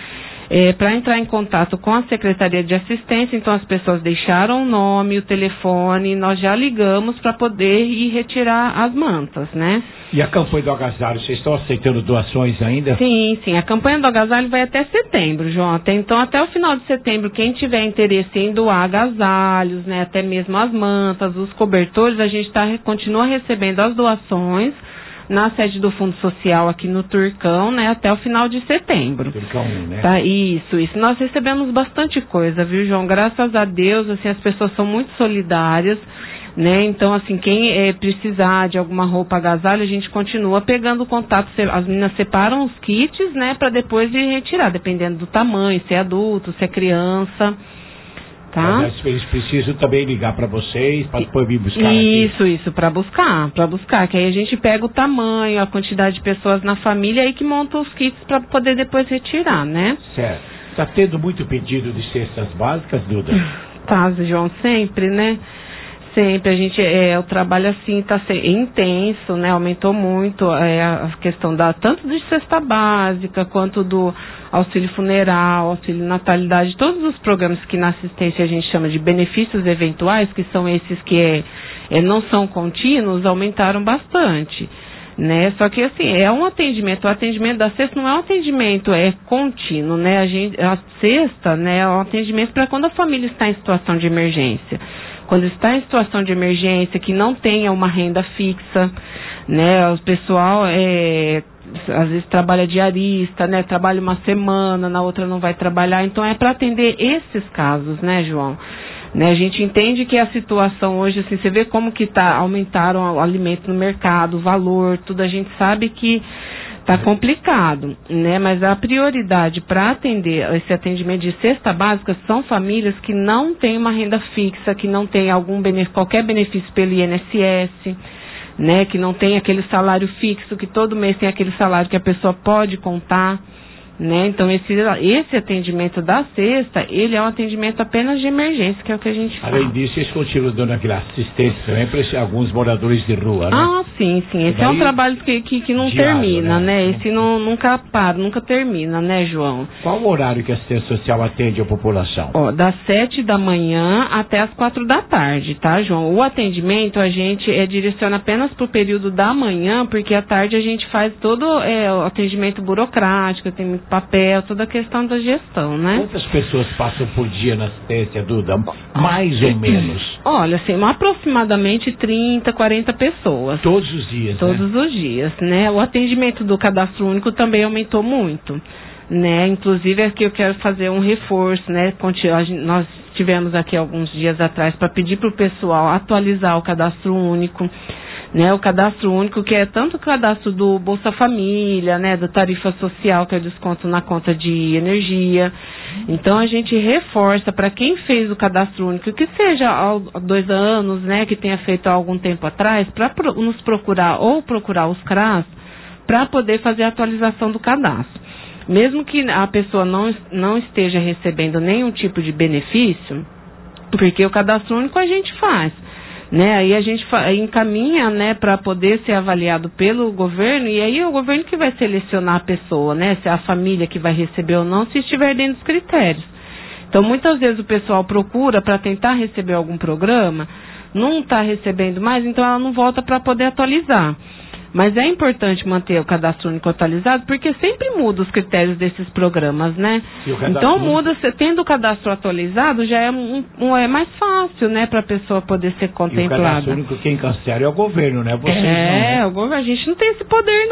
para entrar em contato com a Secretaria de Assistência. Então as pessoas deixaram o nome, o telefone, nós já ligamos para poder ir retirar as mantas, né? E a campanha do agasalho, vocês estão aceitando doações ainda? Sim, sim. A campanha do agasalho vai até setembro, João. Então, até o final de setembro, quem tiver interesse em doar agasalhos, né, até mesmo as mantas, os cobertores, a gente continua recebendo as doações na sede do Fundo Social aqui no Turcão, né, até o final de setembro. Turcão 1, né? Tá, isso. Nós recebemos bastante coisa, viu, João? Graças a Deus, assim, as pessoas são muito solidárias, né? Então, assim, quem precisar de alguma roupa agasalho, a gente continua pegando contato, as meninas separam os kits, né, para depois ir retirar, dependendo do tamanho, se é adulto, se é criança, tá? Mas eles precisam também ligar para vocês, para depois vir buscar aqui. Isso, para buscar, que aí a gente pega o tamanho, a quantidade de pessoas na família aí que monta os kits para poder depois retirar, né? Certo. Está tendo muito pedido de cestas básicas, Duda? Tá, João, sempre, né? Sempre, a gente, o trabalho assim está intenso, né? Aumentou muito a questão tanto de cesta básica, quanto do auxílio funeral, auxílio natalidade, todos os programas que na assistência a gente chama de benefícios eventuais, que são esses que não são contínuos, aumentaram bastante, né? Só que assim, é um atendimento, o atendimento da cesta não é um atendimento contínuo, né? A cesta, né, é um atendimento para quando a família está em situação de emergência. Quando está em situação de emergência, que não tenha uma renda fixa, né? O pessoal às vezes trabalha diarista, né? Trabalha uma semana, na outra não vai trabalhar. Então é para atender esses casos, né, João? Né? A gente entende que a situação hoje, assim, você vê como que aumentaram o alimento no mercado, o valor, tudo. A gente sabe que está complicado, né? Mas a prioridade para atender esse atendimento de cesta básica são famílias que não têm uma renda fixa, que não têm qualquer benefício pelo INSS, né? Que não tem aquele salário fixo, que todo mês tem aquele salário que a pessoa pode contar, né? Então esse atendimento da cesta, ele é um atendimento apenas de emergência, que é o que a gente faz. Além disso, eles continuam dando aquela assistência também para alguns moradores de rua, né? Ah, sim. Esse é um trabalho que não diário, termina, né? Esse nunca para, nunca termina, né, João? Qual o horário que a assistência social atende a população? Das 7 da manhã até as 4 da tarde, tá, João? O atendimento a gente direciona apenas para o período da manhã, porque à tarde a gente faz todo o atendimento burocrático, tem muito papel, toda a questão da gestão, né? Quantas pessoas passam por dia na assistência, Duda? Mais ou menos? Olha, assim, aproximadamente 30, 40 pessoas. Todos os dias, Todos os dias, né? O atendimento do cadastro único também aumentou muito, né? Inclusive aqui eu quero fazer um reforço, né? Nós tivemos aqui alguns dias atrás para pedir para o pessoal atualizar o cadastro único, né, o cadastro único, que é tanto o cadastro do Bolsa Família, né, da tarifa social, que é o desconto na conta de energia. Então a gente reforça para quem fez o cadastro único, que seja há 2 anos, né, que tenha feito há algum tempo atrás, para nos procurar ou procurar os CRAS para poder fazer a atualização do cadastro. Mesmo que a pessoa não esteja recebendo nenhum tipo de benefício, porque o cadastro único a gente faz, né? Aí a gente encaminha, né, para poder ser avaliado pelo governo, e aí é o governo que vai selecionar a pessoa, né, se é a família que vai receber ou não, se estiver dentro dos critérios. Então, muitas vezes o pessoal procura para tentar receber algum programa, não está recebendo mais, então ela não volta para poder atualizar. Mas é importante manter o cadastro único atualizado, porque sempre muda os critérios desses programas, né? Então muda, tendo o cadastro atualizado, já é mais fácil, né, para a pessoa poder ser contemplada. E o cadastro único quem cancela é o governo, né? Vocês não, né? O governo, a gente não tem esse poder,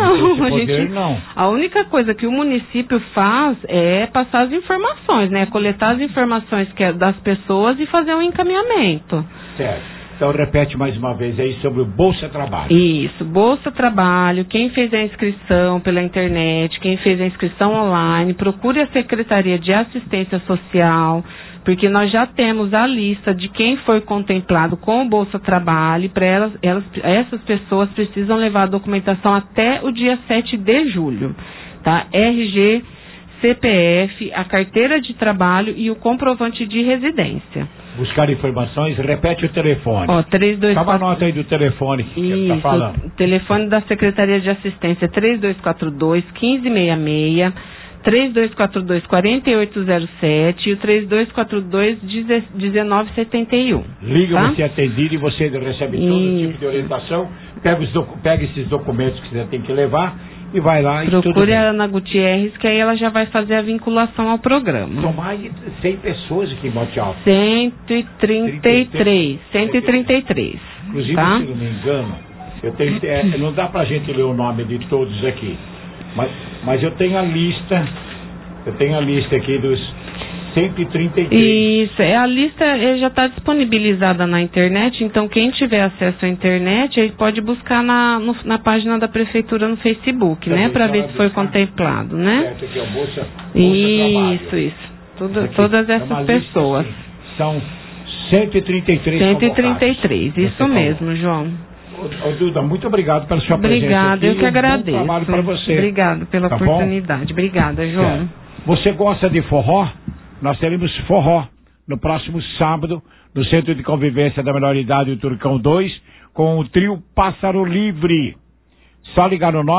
não. A única coisa que o município faz é passar as informações, né? Coletar as informações das pessoas e fazer um encaminhamento. Certo. Então, repete mais uma vez aí sobre o Bolsa Trabalho. Isso, Bolsa Trabalho, quem fez a inscrição pela internet, quem fez a inscrição online, procure a Secretaria de Assistência Social, porque nós já temos a lista de quem foi contemplado com o Bolsa Trabalho, para essas pessoas precisam levar a documentação até o dia 7 de julho, tá? RG, CPF, a carteira de trabalho e o comprovante de residência. Buscar informações, repete o telefone. 324... Toma a nota aí do telefone que você está falando. O telefone da Secretaria de Assistência é 3242-1566, 3242-4807 e o 3242-1971. Liga, tá? você é atendido e você recebe todo tipo de orientação. Pega esses documentos que você tem que levar e vai lá. Procure a Ana Gutierrez, que aí ela já vai fazer a vinculação ao programa. São mais de 100 pessoas aqui em Monte Alto. 133. Inclusive, tá? se não me engano, eu tenho, não dá pra gente ler o nome de todos aqui. Mas eu tenho a lista. Eu tenho a lista aqui dos 133. Isso, a lista já está disponibilizada na internet, então quem tiver acesso à internet, aí pode buscar na página da Prefeitura no Facebook, né? Para ver se foi contemplado, né? Aqui, ó, bolsa isso. Todas essas pessoas. Lista, são 133 133, isso mesmo, João. Ô, Duda, muito obrigado pela sua presença. Obrigada, eu que agradeço. Bom trabalho para você. Obrigado pela oportunidade. Bom? Obrigada, João. Você gosta de forró? Nós teremos forró no próximo sábado, no Centro de Convivência da Menor Idade, o Turcão 2, com o trio Pássaro Livre. Só ligar no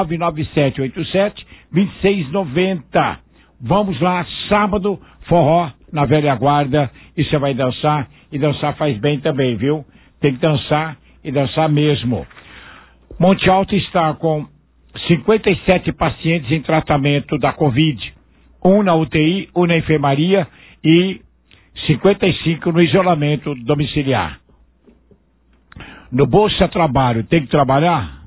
99787-2690. Vamos lá, sábado, forró na velha guarda, e você vai dançar, e dançar faz bem também, viu? Tem que dançar e dançar mesmo. Monte Alto está com 57 pacientes em tratamento da Covid, um na UTI, um na enfermaria e 55 no isolamento domiciliar. No Bolsa Trabalho, tem que trabalhar?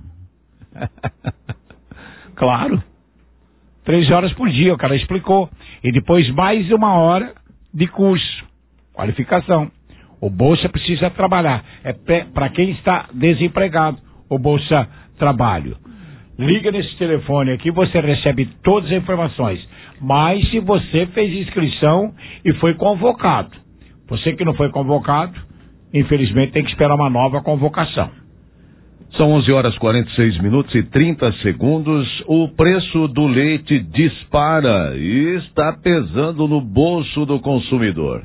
Claro. 3 horas por dia, o cara explicou. E depois mais 1 hora de curso, qualificação. O Bolsa precisa trabalhar. É para quem está desempregado, o Bolsa Trabalho. Liga nesse telefone aqui, você recebe todas as informações. Mas se você fez inscrição e foi convocado. Você que não foi convocado, infelizmente tem que esperar uma nova convocação. São 11 horas 46 minutos e 30 segundos. O preço do leite dispara e está pesando no bolso do consumidor.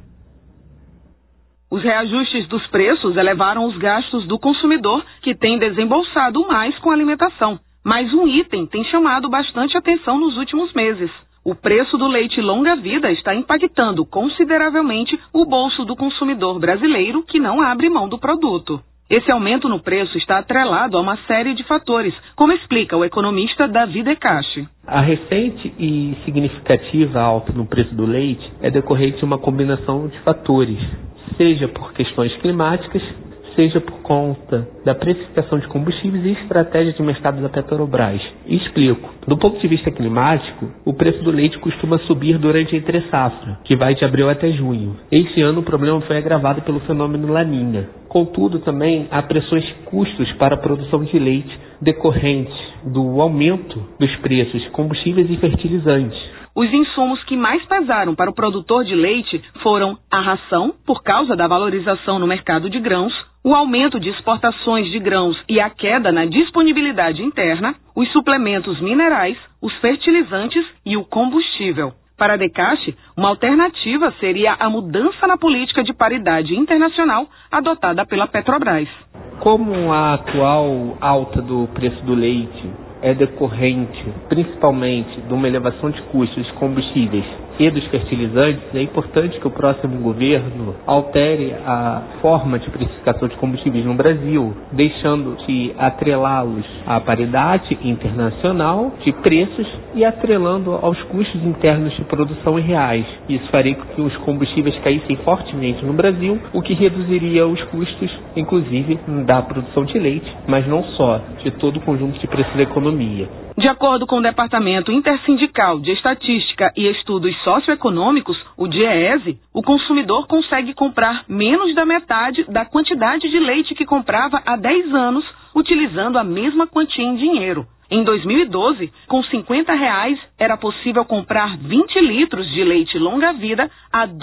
Os reajustes dos preços elevaram os gastos do consumidor, que tem desembolsado mais com a alimentação. Mas um item tem chamado bastante atenção nos últimos meses. O preço do leite longa-vida está impactando consideravelmente o bolso do consumidor brasileiro, que não abre mão do produto. Esse aumento no preço está atrelado a uma série de fatores, como explica o economista Davi Decache. A recente e significativa alta no preço do leite é decorrente de uma combinação de fatores, seja por questões climáticas, seja por conta da precificação de combustíveis e estratégia de mercado da Petrobras. E explico. Do ponto de vista climático, o preço do leite costuma subir durante a entre-safra, que vai de abril até junho. Este ano o problema foi agravado pelo fenômeno Laninha. Contudo, também há pressões de custos para a produção de leite decorrentes do aumento dos preços de combustíveis e fertilizantes. Os insumos que mais pesaram para o produtor de leite foram a ração, por causa da valorização no mercado de grãos, o aumento de exportações de grãos e a queda na disponibilidade interna, os suplementos minerais, os fertilizantes e o combustível. Para Decache, uma alternativa seria a mudança na política de paridade internacional adotada pela Petrobras. Como a atual alta do preço do leite é decorrente principalmente de uma elevação de custos de combustíveis e dos fertilizantes, é importante que o próximo governo altere a forma de precificação de combustíveis no Brasil, deixando de atrelá-los à paridade internacional de preços e atrelando aos custos internos de produção em reais. Isso faria com que os combustíveis caíssem fortemente no Brasil, o que reduziria os custos, inclusive da produção de leite, mas não só, de todo o conjunto de preços da economia. De acordo com o Departamento Intersindical de Estatística e Estudos Socioeconômicos, o DIEESE, o consumidor consegue comprar menos da metade da quantidade de leite que comprava há 10 anos, utilizando a mesma quantia em dinheiro. Em 2012, com R$50, era possível comprar 20 litros de leite longa-vida a R$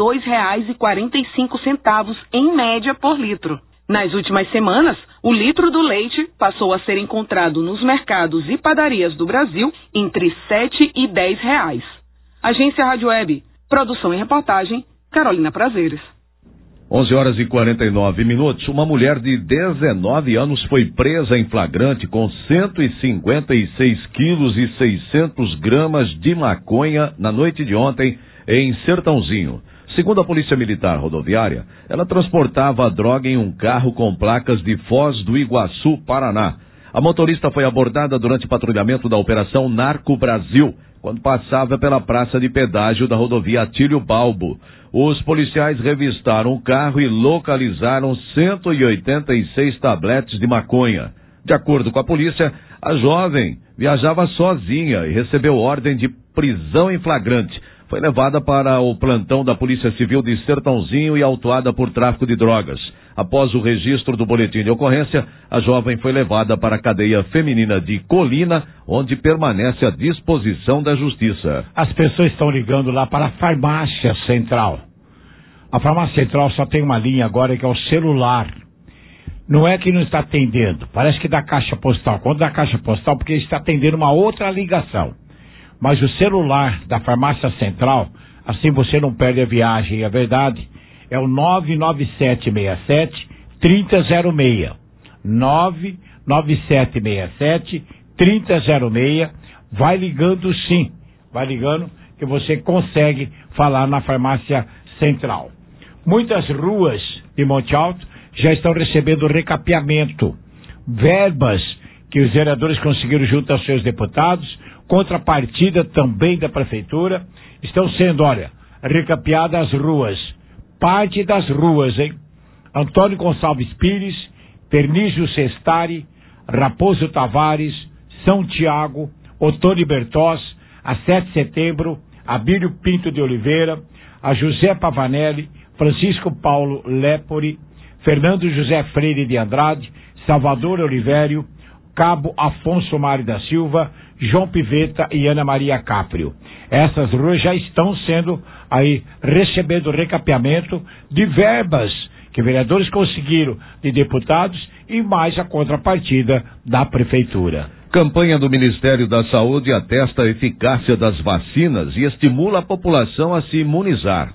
2,45 em média por litro. Nas últimas semanas, o litro do leite passou a ser encontrado nos mercados e padarias do Brasil entre R$ 7 e R$10. Agência Rádio Web. Produção e reportagem, Carolina Prazeres. 11h49. Uma mulher de 19 anos foi presa em flagrante com 156 quilos e 600 gramas de maconha na noite de ontem em Sertãozinho. Segundo a Polícia Militar Rodoviária, ela transportava a droga em um carro com placas de Foz do Iguaçu, Paraná. A motorista foi abordada durante patrulhamento da Operação Narco Brasil, quando passava pela praça de pedágio da rodovia Atílio Balbo. Os policiais revistaram o carro e localizaram 186 tabletes de maconha. De acordo com a polícia, a jovem viajava sozinha e recebeu ordem de prisão em flagrante. Foi levada para o plantão da Polícia Civil de Sertãozinho e autuada por tráfico de drogas. Após o registro do boletim de ocorrência, a jovem foi levada para a cadeia feminina de Colina, onde permanece à disposição da Justiça. As pessoas estão ligando lá para a Farmácia Central. A Farmácia Central só tem uma linha agora, que é o celular. Não é que não está atendendo, parece que da Caixa Postal. Quando da Caixa Postal, porque está atendendo uma outra ligação. Mas o celular da Farmácia Central, assim você não perde a viagem, é verdade, é o 99767-3006. 99767-3006. Vai ligando sim, vai ligando que você consegue falar na Farmácia Central. Muitas ruas de Monte Alto já estão recebendo recapeamento. Verbas que os vereadores conseguiram junto aos seus deputados, contrapartida também da prefeitura, estão sendo, recapeadas as ruas. Parte das ruas, hein? Antônio Gonçalves Pires, Pernício Sestari, Raposo Tavares, São Tiago, Otônio Bertós, a 7 de setembro, Abílio Pinto de Oliveira, a José Pavanelli, Francisco Paulo Lepori, Fernando José Freire de Andrade, Salvador Olivério, Cabo Afonso Mário da Silva, João Piveta e Ana Maria Caprio. Essas ruas já estão sendo recebendo recapeamento de verbas que vereadores conseguiram de deputados e mais a contrapartida da prefeitura. Campanha do Ministério da Saúde atesta a eficácia das vacinas e estimula a população a se imunizar.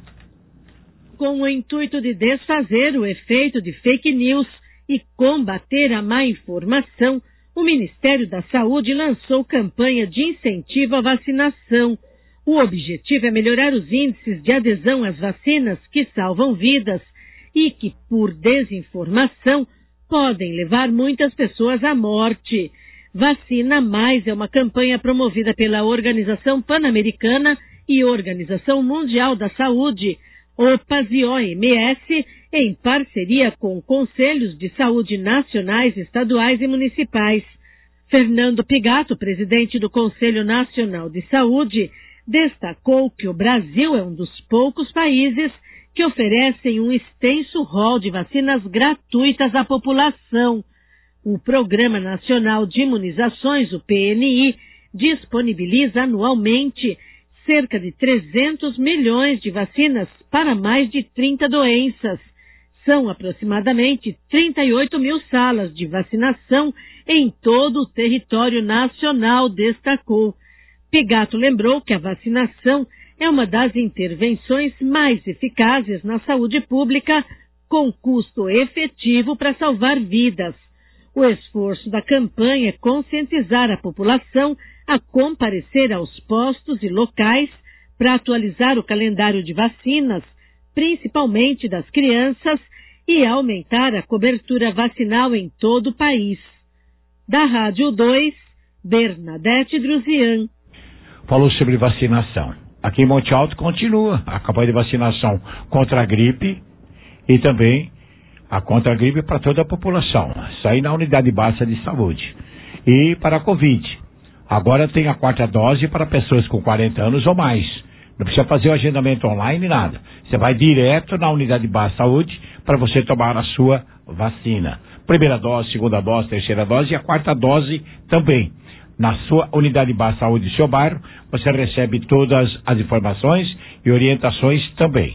Com o intuito de desfazer o efeito de fake news e combater a má informação, o Ministério da Saúde lançou campanha de incentivo à vacinação. O objetivo é melhorar os índices de adesão às vacinas que salvam vidas e que, por desinformação, podem levar muitas pessoas à morte. Vacina Mais é uma campanha promovida pela Organização Pan-Americana e Organização Mundial da Saúde, OPAS e OMS, em parceria com conselhos de saúde nacionais, estaduais e municipais. Fernando Pigato, presidente do Conselho Nacional de Saúde, destacou que o Brasil é um dos poucos países que oferecem um extenso rol de vacinas gratuitas à população. O Programa Nacional de Imunizações, o PNI, disponibiliza anualmente cerca de 300 milhões de vacinas para mais de 30 doenças. São aproximadamente 38 mil salas de vacinação em todo o território nacional, destacou. Pigato lembrou que a vacinação é uma das intervenções mais eficazes na saúde pública, com custo efetivo para salvar vidas. O esforço da campanha é conscientizar a população a comparecer aos postos e locais para atualizar o calendário de vacinas, principalmente das crianças, e aumentar a cobertura vacinal em todo o país. Da Rádio 2, Bernadette Druzian. Falou sobre vacinação. Aqui em Monte Alto continua a campanha de vacinação contra a gripe e também a contra a gripe para toda a população. Isso aí na unidade básica de saúde. E para a Covid. Agora tem a 4ª dose para pessoas com 40 anos ou mais. Não precisa fazer o agendamento online, nada. Você vai direto na unidade básica de saúde para você tomar a sua vacina. 1ª dose, 2ª dose, 3ª dose e a 4ª dose também. Na sua unidade básica de saúde do seu bairro, você recebe todas as informações e orientações também.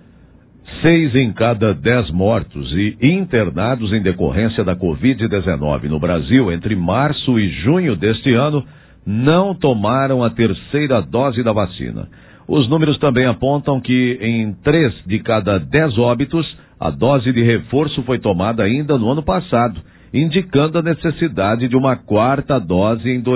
6 em cada 10 mortos e internados em decorrência da Covid-19 no Brasil entre março e junho deste ano não tomaram a 3ª dose da vacina. Os números também apontam que em 3 de cada 10 óbitos, A dose de reforço foi tomada ainda no ano passado, indicando a necessidade de uma quarta dose em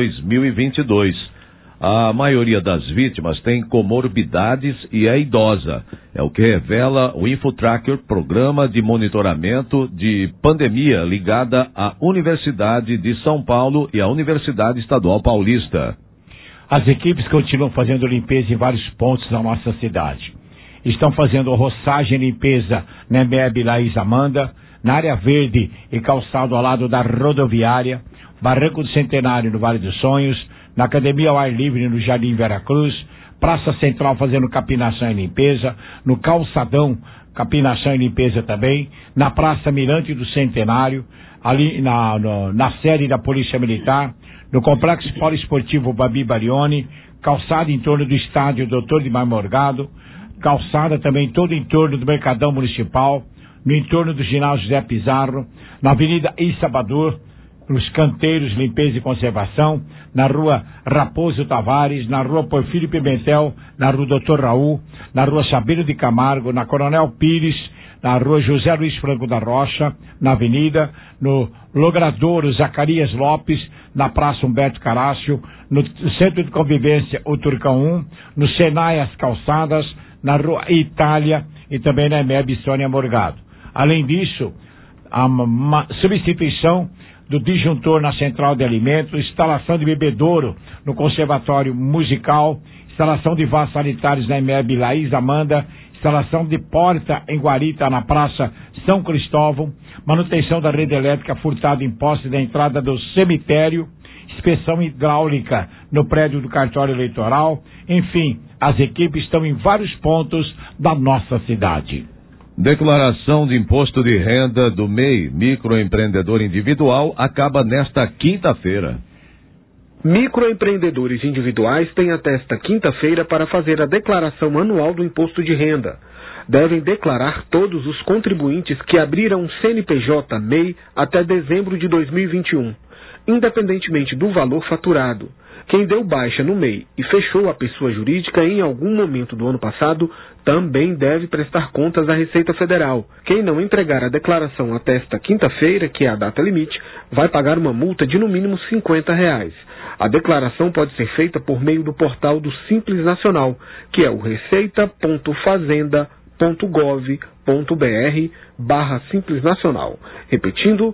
2022. A maioria das vítimas tem comorbidades e é idosa. É o que revela o InfoTracker, programa de monitoramento de pandemia ligada à Universidade de São Paulo e à Universidade Estadual Paulista. As equipes continuam fazendo limpeza em vários pontos da nossa cidade. Estão fazendo roçagem e limpeza na MEB Laís Amanda, na área verde e calçado ao lado da rodoviária, Barranco do Centenário no Vale dos Sonhos, na Academia ao Ar Livre no Jardim Veracruz, Praça Central fazendo capinação e limpeza, no Calçadão, capinação e limpeza também, na Praça Mirante do Centenário, ali na sede da Polícia Militar, no Complexo Poliesportivo Babi Barioni, calçada em torno do estádio Doutor Dimar Morgado, calçada também todo em torno do Mercadão Municipal, no entorno do ginásio José Pizarro, na Avenida Issabadur, nos canteiros, limpeza e conservação, na rua Raposo Tavares, na rua Porfírio Pimentel, na rua Doutor Raul, na rua Sabino de Camargo, na Coronel Pires, na rua José Luiz Franco da Rocha, na avenida, no Logradouro Zacarias Lopes, na Praça Humberto Carácio, no Centro de Convivência o Turcão 1, no Senai As Calçadas, na rua Itália e também na EMEB Sônia Morgado. Além disso, a substituição do disjuntor na Central de Alimentos, instalação de bebedouro no Conservatório Musical, instalação de vasos sanitários na EMEB Laís Amanda, instalação de porta em Guarita na Praça São Cristóvão, manutenção da rede elétrica furtada em poste da entrada do cemitério, inspeção hidráulica no prédio do cartório eleitoral, enfim, as equipes estão em vários pontos da nossa cidade. Declaração de Imposto de Renda do MEI, microempreendedor individual, acaba nesta quinta-feira. Microempreendedores individuais têm até esta quinta-feira para fazer a declaração anual do Imposto de Renda. Devem declarar todos os contribuintes que abriram CNPJ MEI até dezembro de 2021, independentemente do valor faturado. Quem deu baixa no MEI e fechou a pessoa jurídica em algum momento do ano passado também deve prestar contas à Receita Federal. Quem não entregar a declaração até esta quinta-feira, que é a data limite, vai pagar uma multa de no mínimo R$50. A declaração pode ser feita por meio do portal do Simples Nacional, que é o receita.fazenda.gov.br/Simples Nacional. Repetindo,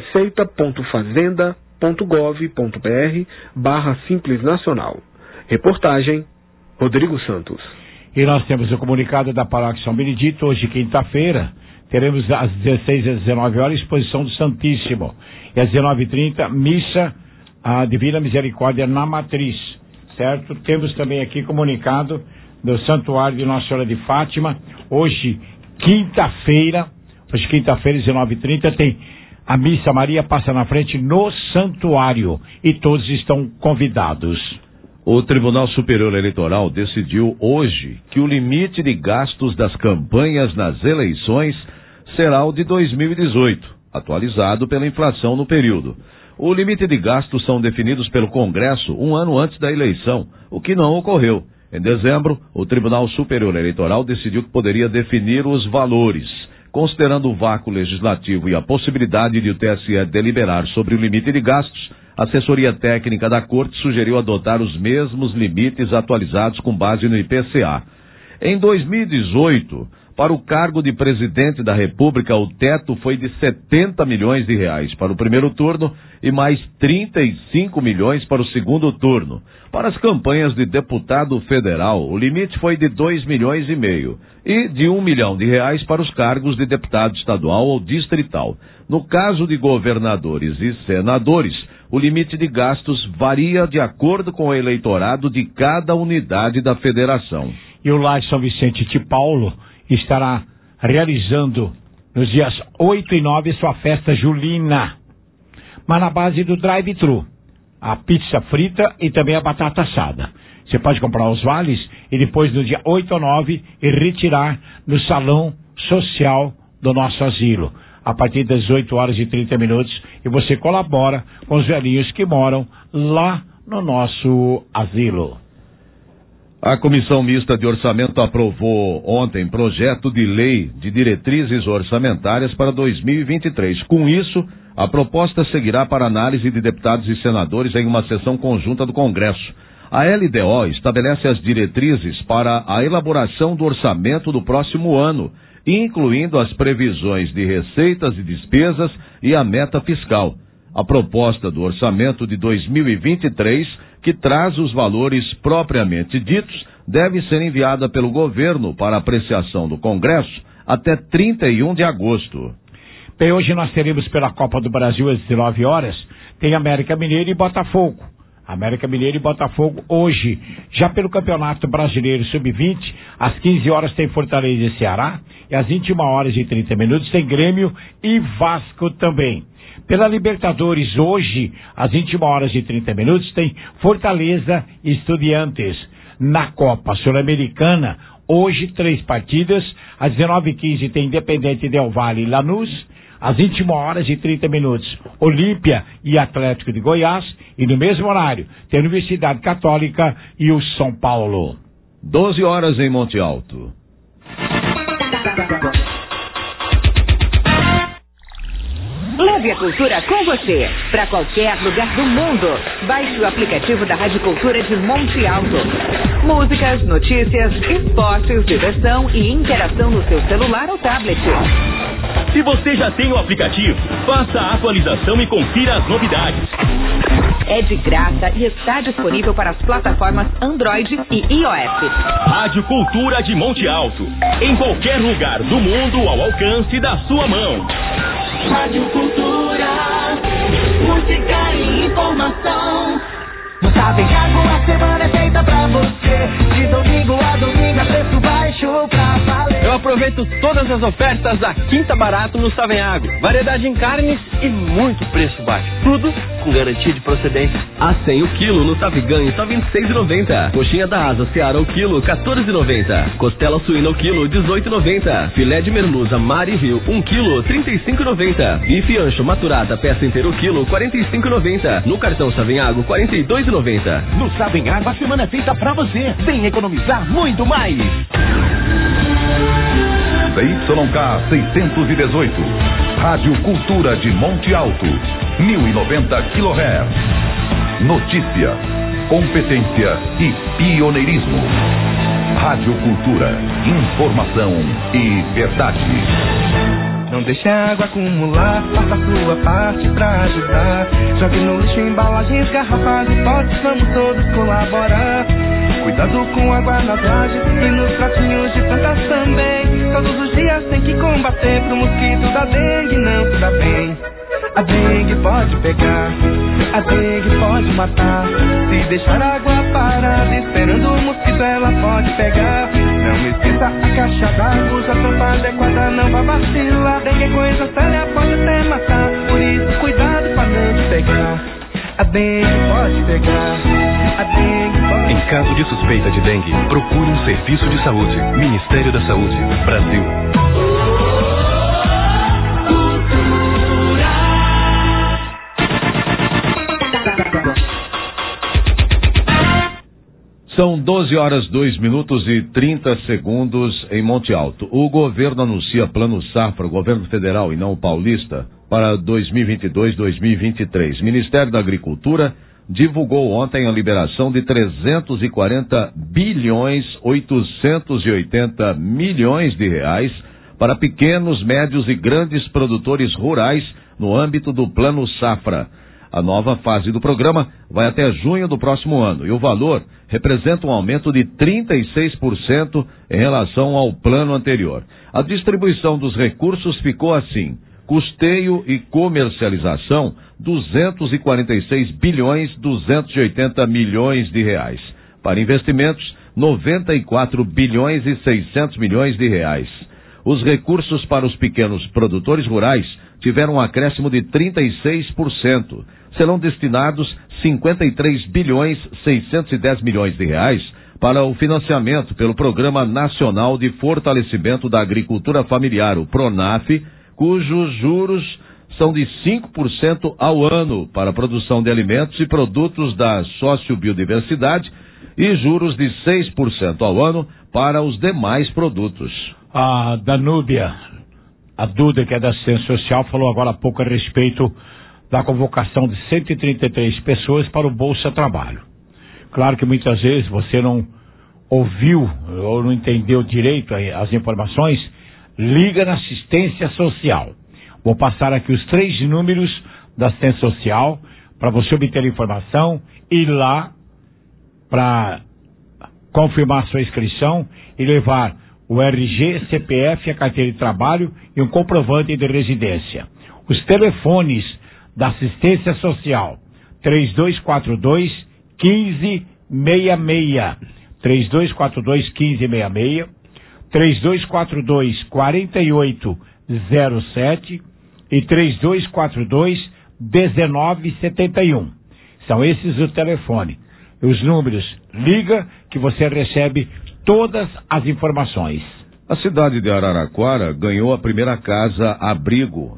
receita.fazenda.gov.br/Simples Nacional. Reportagem, Rodrigo Santos. E nós temos o comunicado da Paróquia São Benedito. Hoje, quinta-feira, teremos às 16 às 19 horas exposição do Santíssimo. E às 19h30, missa a Divina Misericórdia na Matriz, certo? Temos também aqui comunicado do Santuário de Nossa Senhora de Fátima. Hoje, quinta-feira, às 19h30, tem a Missa Maria Passa na Frente no Santuário e todos estão convidados. O Tribunal Superior Eleitoral decidiu hoje que o limite de gastos das campanhas nas eleições será o de 2018, atualizado pela inflação no período. O limite de gastos são definidos pelo Congresso um ano antes da eleição, o que não ocorreu. Em dezembro, o Tribunal Superior Eleitoral decidiu que poderia definir os valores. Considerando o vácuo legislativo e a possibilidade de o TSE deliberar sobre o limite de gastos, a assessoria técnica da Corte sugeriu adotar os mesmos limites atualizados com base no IPCA. Em 2018, para o cargo de presidente da República, o teto foi de R$70 milhões para o primeiro turno e mais 35 milhões para o segundo turno. Para as campanhas de deputado federal, o limite foi de R$2,5 milhões e de R$1 milhão para os cargos de deputado estadual ou distrital. No caso de governadores e senadores, o limite de gastos varia de acordo com o eleitorado de cada unidade da federação. E o Lar São Vicente de Paulo estará realizando nos dias 8 e 9 sua festa julina, mas na base do drive-thru, a pizza frita e também a batata assada. Você pode comprar os vales e depois no dia 8 ou 9 e retirar no salão social do nosso asilo, a partir das 8h30, e você colabora com os velhinhos que moram lá no nosso asilo. A Comissão Mista de Orçamento aprovou ontem projeto de lei de diretrizes orçamentárias para 2023. Com isso, a proposta seguirá para análise de deputados e senadores em uma sessão conjunta do Congresso. A LDO estabelece as diretrizes para a elaboração do orçamento do próximo ano, incluindo as previsões de receitas e despesas e a meta fiscal. A proposta do orçamento de 2023, que traz os valores propriamente ditos, deve ser enviada pelo governo para apreciação do Congresso até 31 de agosto. Bem, hoje nós teremos pela Copa do Brasil às 19 horas, tem América Mineiro e Botafogo. América Mineiro e Botafogo hoje. Já pelo Campeonato Brasileiro Sub-20, às 15 horas tem Fortaleza e Ceará, e às 21 horas e 30 minutos tem Grêmio e Vasco também. Pela Libertadores hoje, às 21 horas e 30 minutos tem Fortaleza e Estudiantes. Na Copa Sul-Americana, hoje 3 partidas, às 19h15 tem Independente Del Valle e Lanús, às 21 horas e 30 minutos, Olímpia e Atlético de Goiás, e no mesmo horário, tem Universidade Católica e o São Paulo. 12 horas em Monte Alto. Leve a cultura com você, para qualquer lugar do mundo. Baixe o aplicativo da Rádio Cultura de Monte Alto. Músicas, notícias, esportes, diversão e interação no seu celular ou tablet. Se você já tem o aplicativo, faça a atualização e confira as novidades. É de graça e está disponível para as plataformas Android e iOS. Rádio Cultura de Monte Alto. Em qualquer lugar do mundo ao alcance da sua mão. Rádio Cultura, música e informação. No Savenhago a semana é feita pra você. De domingo a domingo a preço baixo pra valer. Eu aproveito todas as ofertas da Quinta Barato no Savenhago. Variedade em carnes e muito preço baixo. Tudo com garantia de procedência. A100 o quilo no Saviganho, só R$ 26,90. Coxinha da Asa Seara o quilo, R$ 14,90. Costela suína o quilo, R$ 18,90. Filé de merluza Mari Rio, 1 quilo, R$ 35,90. Bife ancho maturada, peça inteira o quilo, R$ 45,90. No cartão Savenhago, R$ 42,90. No Savenhago a semana é feita pra você. Vem economizar muito mais. ZYK 618, Rádio Cultura de Monte Alto, 1090 kHz. Notícia, competência e pioneirismo. Rádio Cultura, informação e verdade. Não deixe a água acumular, faça a sua parte pra ajudar. Jogue no lixo embalagens, garrafas e potes, vamos todos colaborar. Cuidado com água nas lajes e nos pratinhos de plantas também. Todos os dias tem que combater pro mosquito da dengue não se dá bem. A dengue pode pegar, a dengue pode matar. Se deixar a água parada esperando o mosquito ela pode pegar. Não esqueça a caixa d'água, usa a tampa adequada, não vai vacilar. Dengue é coisa séria, pode até matar. Por isso cuidado pra não te pegar. A dengue pode pegar, a dengue pode... Em caso de suspeita de dengue, procure um serviço de saúde. Ministério da Saúde, Brasil. São 12 horas 2 minutos e 30 segundos em Monte Alto. O governo anuncia plano safra, o governo federal e não o paulista, para 2022-2023. O Ministério da Agricultura divulgou ontem a liberação de 340 bilhões 880 milhões de reais para pequenos, médios e grandes produtores rurais no âmbito do plano safra. A nova fase do programa vai até junho do próximo ano e o valor representa um aumento de 36% em relação ao plano anterior. A distribuição dos recursos ficou assim: custeio e comercialização, 246 bilhões 280 milhões de reais. Para investimentos, 94 bilhões e 600 milhões de reais. Os recursos para os pequenos produtores rurais tiveram um acréscimo de 36%. Serão destinados 53 bilhões 610 milhões de reais para o financiamento pelo Programa Nacional de Fortalecimento da Agricultura Familiar, o PRONAF, cujos juros são de 5% ao ano para a produção de alimentos e produtos da sociobiodiversidade e juros de 6% ao ano para os demais produtos. A Danúbia, a Duda, que é da assistência social, falou agora há pouco a respeito da convocação de 133 pessoas para o Bolsa Trabalho. Claro que muitas vezes você não ouviu ou não entendeu direito as informações, liga na assistência social. Vou passar aqui os 3 números da assistência social para você obter informação, ir lá para confirmar sua inscrição e levar o RG, CPF, a carteira de trabalho e um comprovante de residência. Os telefones da assistência social: 3242-1566, 3242-1566, 3242-4807 e 3242-1971. São esses o telefone. Os números, liga que você recebe todas as informações. A cidade de Araraquara ganhou a primeira casa abrigo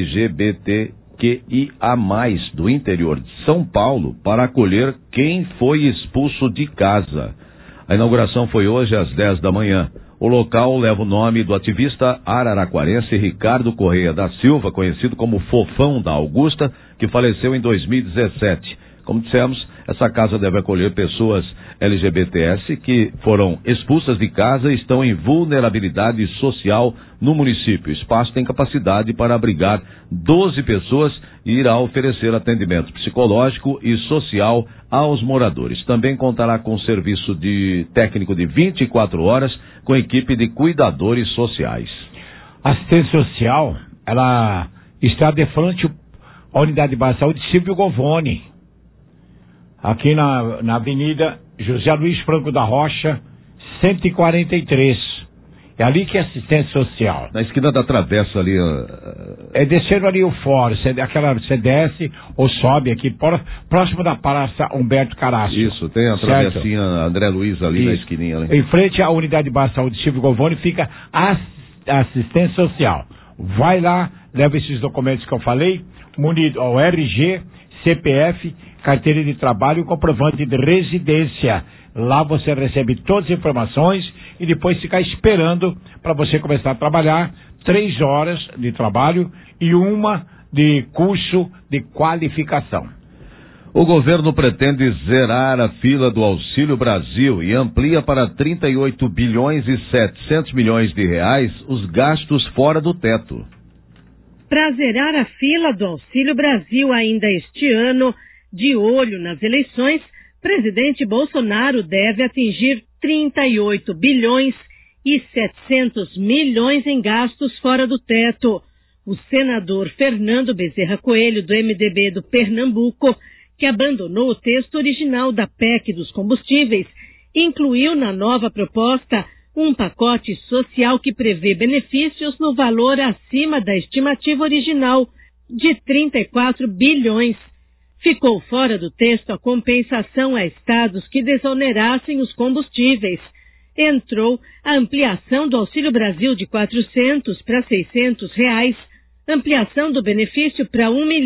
LGBTQIA+, do interior de São Paulo para acolher quem foi expulso de casa. A inauguração foi hoje às 10 da manhã. O local leva o nome do ativista araraquarense Ricardo Correia da Silva, conhecido como Fofão da Augusta, que faleceu em 2017. Como dissemos, essa casa deve acolher pessoas LGBTS que foram expulsas de casa e estão em vulnerabilidade social no município. O espaço tem capacidade para abrigar 12 pessoas e irá oferecer atendimento psicológico e social aos moradores. Também contará com serviço técnico de 24 horas com equipe de cuidadores sociais. A assistência social, ela está de frente à unidade básica de saúde Silvio Govoni, aqui na Avenida José Luiz Franco da Rocha, 143. É ali que é assistência social. Na esquina da travessa ali. É descendo ali o fórum, você desce ou sobe aqui, próximo da Praça Humberto Carasso. Isso, tem a travessinha André Luiz ali. Isso. Na esquininha ali. Em frente à unidade básica de saúde Silvio Govoni fica a assistência social. Vai lá, leva esses documentos que eu falei, munido ao RG, CPF, carteira de trabalho e comprovante de residência. Lá você recebe todas as informações e depois ficar esperando para você começar a trabalhar. 3 horas de trabalho e 1 de curso de qualificação. O governo pretende zerar a fila do Auxílio Brasil e amplia para 38 bilhões e 700 milhões de reais os gastos fora do teto. Para zerar a fila do Auxílio Brasil ainda este ano, de olho nas eleições, presidente Bolsonaro deve atingir 38 bilhões e 700 milhões em gastos fora do teto. O senador Fernando Bezerra Coelho, do MDB do Pernambuco, que abandonou o texto original da PEC dos combustíveis, incluiu na nova proposta um pacote social que prevê benefícios no valor acima da estimativa original de 34 bilhões. Ficou fora do texto a compensação a estados que desonerassem os combustíveis. Entrou a ampliação do Auxílio Brasil de 400 para 600 reais, ampliação do benefício para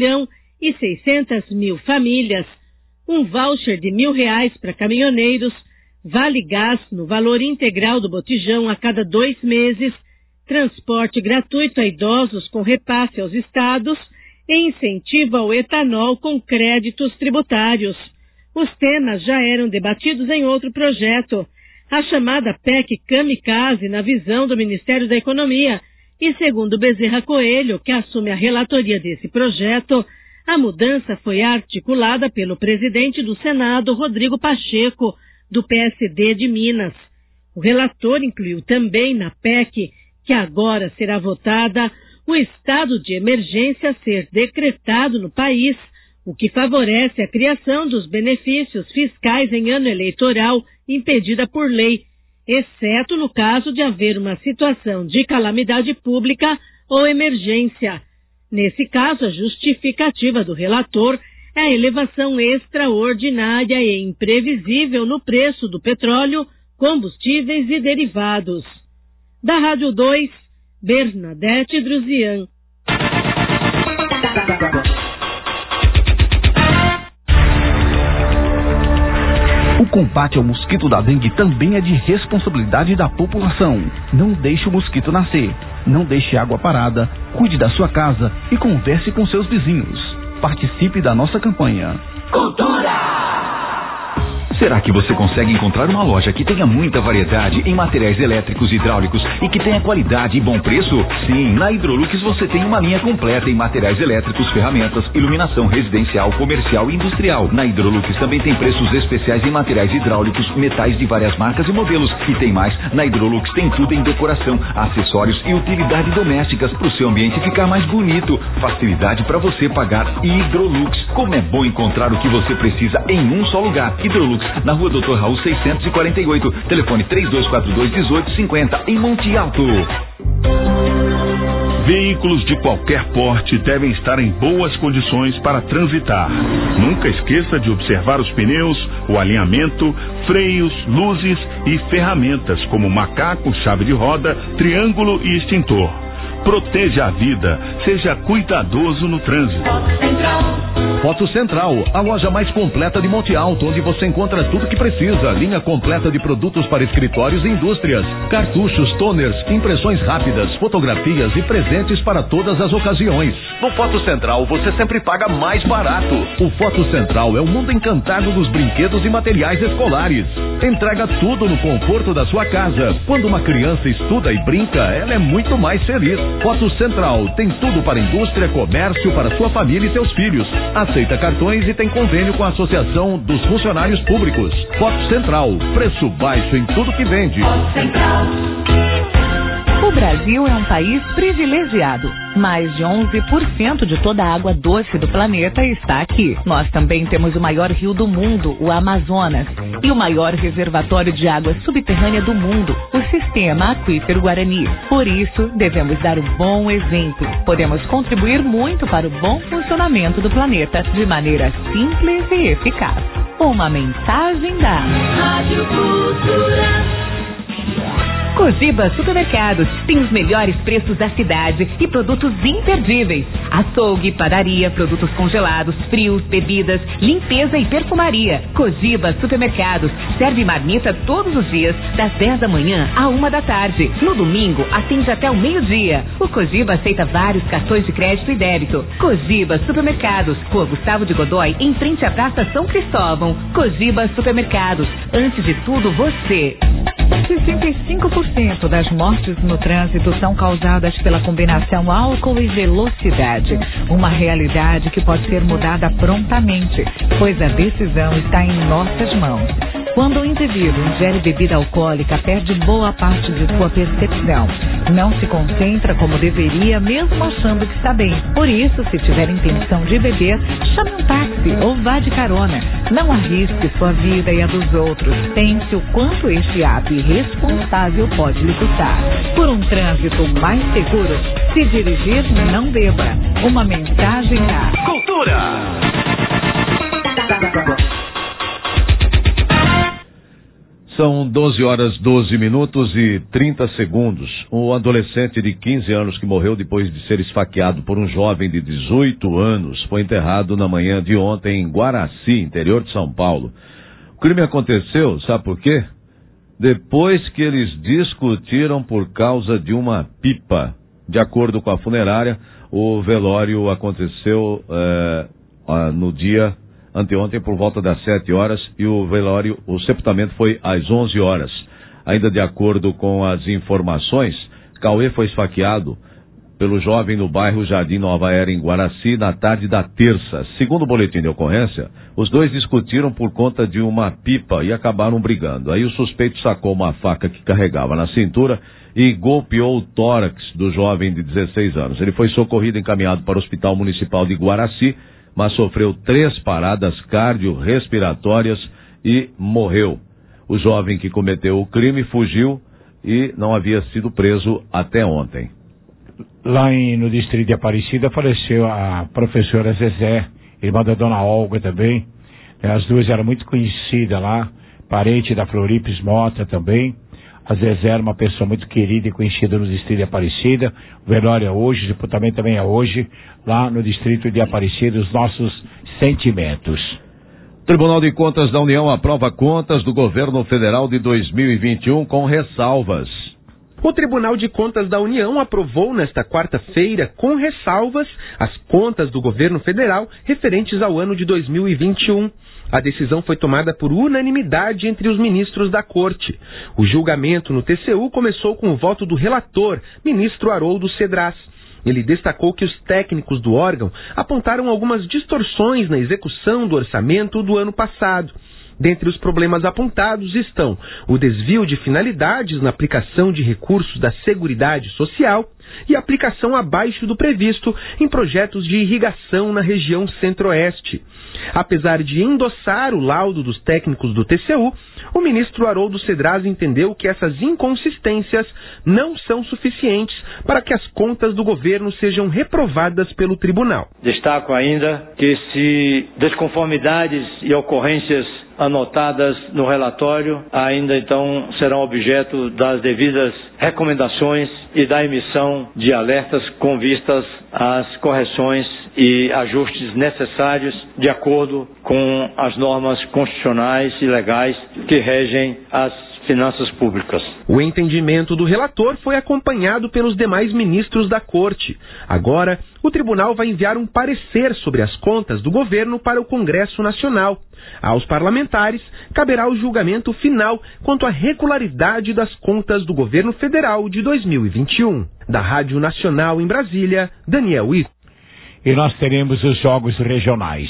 1.600.000 famílias, um voucher de R$1.000 para caminhoneiros, vale gás no valor integral do botijão a cada 2 meses, transporte gratuito a idosos com repasse aos estados e incentivo ao etanol com créditos tributários. Os temas já eram debatidos em outro projeto, a chamada PEC Kamikaze, na visão do Ministério da Economia, e segundo Bezerra Coelho, que assume a relatoria desse projeto, a mudança foi articulada pelo presidente do Senado, Rodrigo Pacheco, do PSD de Minas. O relator incluiu também na PEC, que agora será votada, o estado de emergência ser decretado no país, o que favorece a criação dos benefícios fiscais em ano eleitoral impedida por lei, exceto no caso de haver uma situação de calamidade pública ou emergência. Nesse caso, a justificativa do relator é a elevação extraordinária e imprevisível no preço do petróleo, combustíveis e derivados. Da Rádio 2, Bernadette Druzian. O Combate ao mosquito da dengue também é de responsabilidade da população. Não deixe o mosquito nascer. Não deixe água parada. Cuide da sua casa e converse com seus vizinhos. Participe da nossa campanha. Será que você consegue encontrar uma loja que tenha muita variedade em materiais elétricos e hidráulicos e que tenha qualidade e bom preço? Sim, na Hidrolux você tem uma linha completa em materiais elétricos, ferramentas, iluminação residencial, comercial e industrial. Na Hidrolux também tem preços especiais em materiais hidráulicos, metais de várias marcas e modelos. E tem mais, na Hidrolux tem tudo em decoração, acessórios e utilidades domésticas para o seu ambiente ficar mais bonito. Facilidade para você pagar. Hidrolux. Como é bom encontrar o que você precisa em um só lugar. Hidrolux, na rua Dr. Raul 648, telefone 3242-1850, em Monte Alto. Veículos de qualquer porte devem estar em boas condições para transitar. Nunca esqueça de observar os pneus, o alinhamento, freios, luzes e ferramentas como macaco, chave de roda, triângulo e extintor. Proteja a vida, seja cuidadoso no trânsito. Foto Central, a loja mais completa de Monte Alto, onde você encontra tudo que precisa. Linha completa de produtos para escritórios e indústrias. Cartuchos, toners, impressões rápidas, fotografias e presentes para todas as ocasiões. No Foto Central, você sempre paga mais barato. O Foto Central é o mundo encantado dos brinquedos e materiais escolares. Entrega tudo no conforto da sua casa. Quando uma criança estuda e brinca, ela é muito mais feliz. Foto Central tem tudo para indústria, comércio, para sua família e seus filhos. Aceita cartões e tem convênio com a Associação dos Funcionários Públicos. Foto Central, preço baixo em tudo que vende. Foto Central. O Brasil é um país privilegiado. Mais de 11% de toda a água doce do planeta está aqui. Nós também temos o maior rio do mundo, o Amazonas, e o maior reservatório de água subterrânea do mundo, o Sistema Aquífero Guarani. Por isso, devemos dar um bom exemplo. Podemos contribuir muito para o bom funcionamento do planeta de maneira simples e eficaz. Uma mensagem da Rádio Cultura. Cogiba Supermercados tem os melhores preços da cidade e produtos imperdíveis. Açougue, padaria, produtos congelados, frios, bebidas, limpeza e perfumaria. Cogiba Supermercados serve marmita todos os dias, das 10 da manhã à 1 da tarde. No domingo, atende até o meio-dia. O Cogiba aceita vários cartões de crédito e débito. Cogiba Supermercados, Rua Gustavo de Godoy, em frente à Praça São Cristóvão. Cogiba Supermercados, antes de tudo você. 65% das mortes no trânsito são causadas pela combinação álcool e velocidade. Uma realidade que pode ser mudada prontamente, pois a decisão está em nossas mãos. Quando o indivíduo ingere bebida alcoólica, perde boa parte de sua percepção. Não se concentra como deveria, mesmo achando que está bem. Por isso, se tiver intenção de beber, chame um táxi ou vá de carona. Não arrisque sua vida e a dos outros. Pense o quanto este ato irresponsável pode lhe custar. Por um trânsito mais seguro, se dirigir, não beba. Uma mensagem da Cultura. São 12 horas 12 minutos e 30 segundos. Um adolescente de 15 anos que morreu depois de ser esfaqueado por um jovem de 18 anos foi enterrado na manhã de ontem em Guaraci, interior de São Paulo. O crime aconteceu, sabe por quê? Depois que eles discutiram por causa de uma pipa. De acordo com a funerária, o velório aconteceu no dia anteontem por volta das 7 horas e o sepultamento foi às 11 horas. Ainda de acordo com as informações, Cauê foi esfaqueado pelo jovem no bairro Jardim Nova Era, em Guaraci, na tarde da terça. Segundo o boletim de ocorrência, os dois discutiram por conta de uma pipa e acabaram brigando. Aí o suspeito sacou uma faca que carregava na cintura e golpeou o tórax do jovem de 16 anos. Ele foi socorrido e encaminhado para o Hospital Municipal de Guaraci, mas sofreu 3 paradas cardiorrespiratórias e morreu. O jovem que cometeu o crime fugiu e não havia sido preso até ontem. Lá no distrito de Aparecida faleceu a professora Zezé, irmã da dona Olga também. As duas eram muito conhecidas lá, parente da Floripes Mota também. A Zezé era uma pessoa muito querida e conhecida no distrito de Aparecida. O velório é hoje, o sepultamento também é hoje, lá no distrito de Aparecida. Os nossos sentimentos. Tribunal de Contas da União aprova contas do governo federal de 2021 com ressalvas. O Tribunal de Contas da União aprovou nesta quarta-feira, com ressalvas, as contas do governo federal referentes ao ano de 2021. A decisão foi tomada por unanimidade entre os ministros da Corte. O julgamento no TCU começou com o voto do relator, ministro Haroldo Cedras. Ele destacou que os técnicos do órgão apontaram algumas distorções na execução do orçamento do ano passado. Dentre os problemas apontados estão o desvio de finalidades na aplicação de recursos da Seguridade Social e aplicação abaixo do previsto em projetos de irrigação na região centro-oeste. Apesar de endossar o laudo dos técnicos do TCU, o ministro Haroldo Cedras entendeu que essas inconsistências não são suficientes para que as contas do governo sejam reprovadas pelo tribunal. Destaco ainda que se desconformidades e ocorrências anotadas no relatório ainda então serão objeto das devidas recomendações e da emissão de alertas com vistas às correções e ajustes necessários de acordo com as normas constitucionais e legais que regem as finanças públicas. O entendimento do relator foi acompanhado pelos demais ministros da Corte. Agora, o tribunal vai enviar um parecer sobre as contas do governo para o Congresso Nacional. Aos parlamentares, caberá o julgamento final quanto à regularidade das contas do governo federal de 2021. Da Rádio Nacional em Brasília, Daniel Ito. E nós teremos os Jogos Regionais.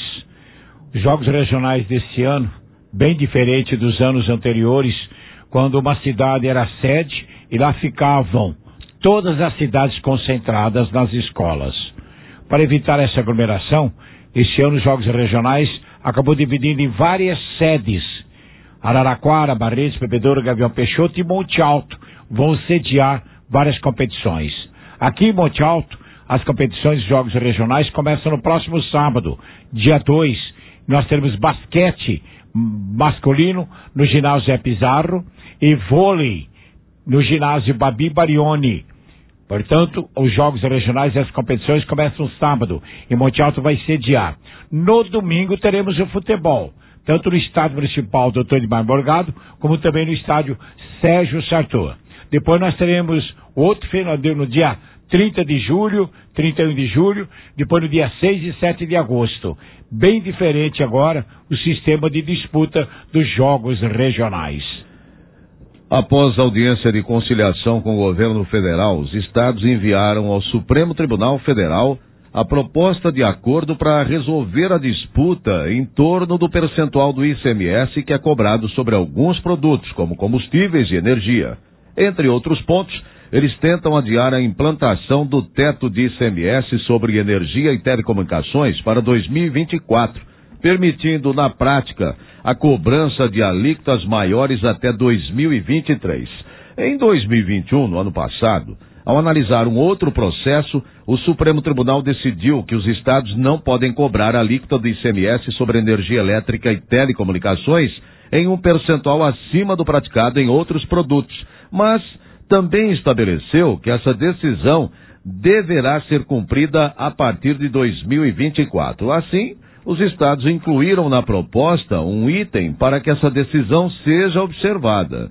Os Jogos Regionais desse ano, bem diferente dos anos anteriores, quando uma cidade era sede e lá ficavam todas as cidades concentradas nas escolas. Para evitar essa aglomeração, este ano os Jogos Regionais acabou dividindo em várias sedes. Araraquara, Barretos, Bebedouro, Gavião Peixoto e Monte Alto vão sediar várias competições. Aqui em Monte Alto, as competições de Jogos Regionais começam no próximo sábado, dia 2. Nós teremos basquete masculino no ginásio Zé Pizarro e vôlei no ginásio Babi Barioni. Portanto, os Jogos Regionais e as competições começam sábado e Monte Alto vai sediar. No domingo teremos o futebol, tanto no estádio municipal Dr. Edmar Morgado, como também no estádio Sérgio Sartor. Depois nós teremos outro no dia 30 de julho, 31 de julho, depois no dia 6 e 7 de agosto. Bem diferente agora o sistema de disputa dos Jogos Regionais. Após a audiência de conciliação com o governo federal, os estados enviaram ao Supremo Tribunal Federal a proposta de acordo para resolver a disputa em torno do percentual do ICMS que é cobrado sobre alguns produtos, como combustíveis e energia. Entre outros pontos, eles tentam adiar a implantação do teto de ICMS sobre energia e telecomunicações para 2024, permitindo, na prática, a cobrança de alíquotas maiores até 2023. Em 2021, no ano passado, ao analisar um outro processo, o Supremo Tribunal decidiu que os estados não podem cobrar a alíquota do ICMS sobre energia elétrica e telecomunicações em um percentual acima do praticado em outros produtos, mas também estabeleceu que essa decisão deverá ser cumprida a partir de 2024. Assim, os estados incluíram na proposta um item para que essa decisão seja observada.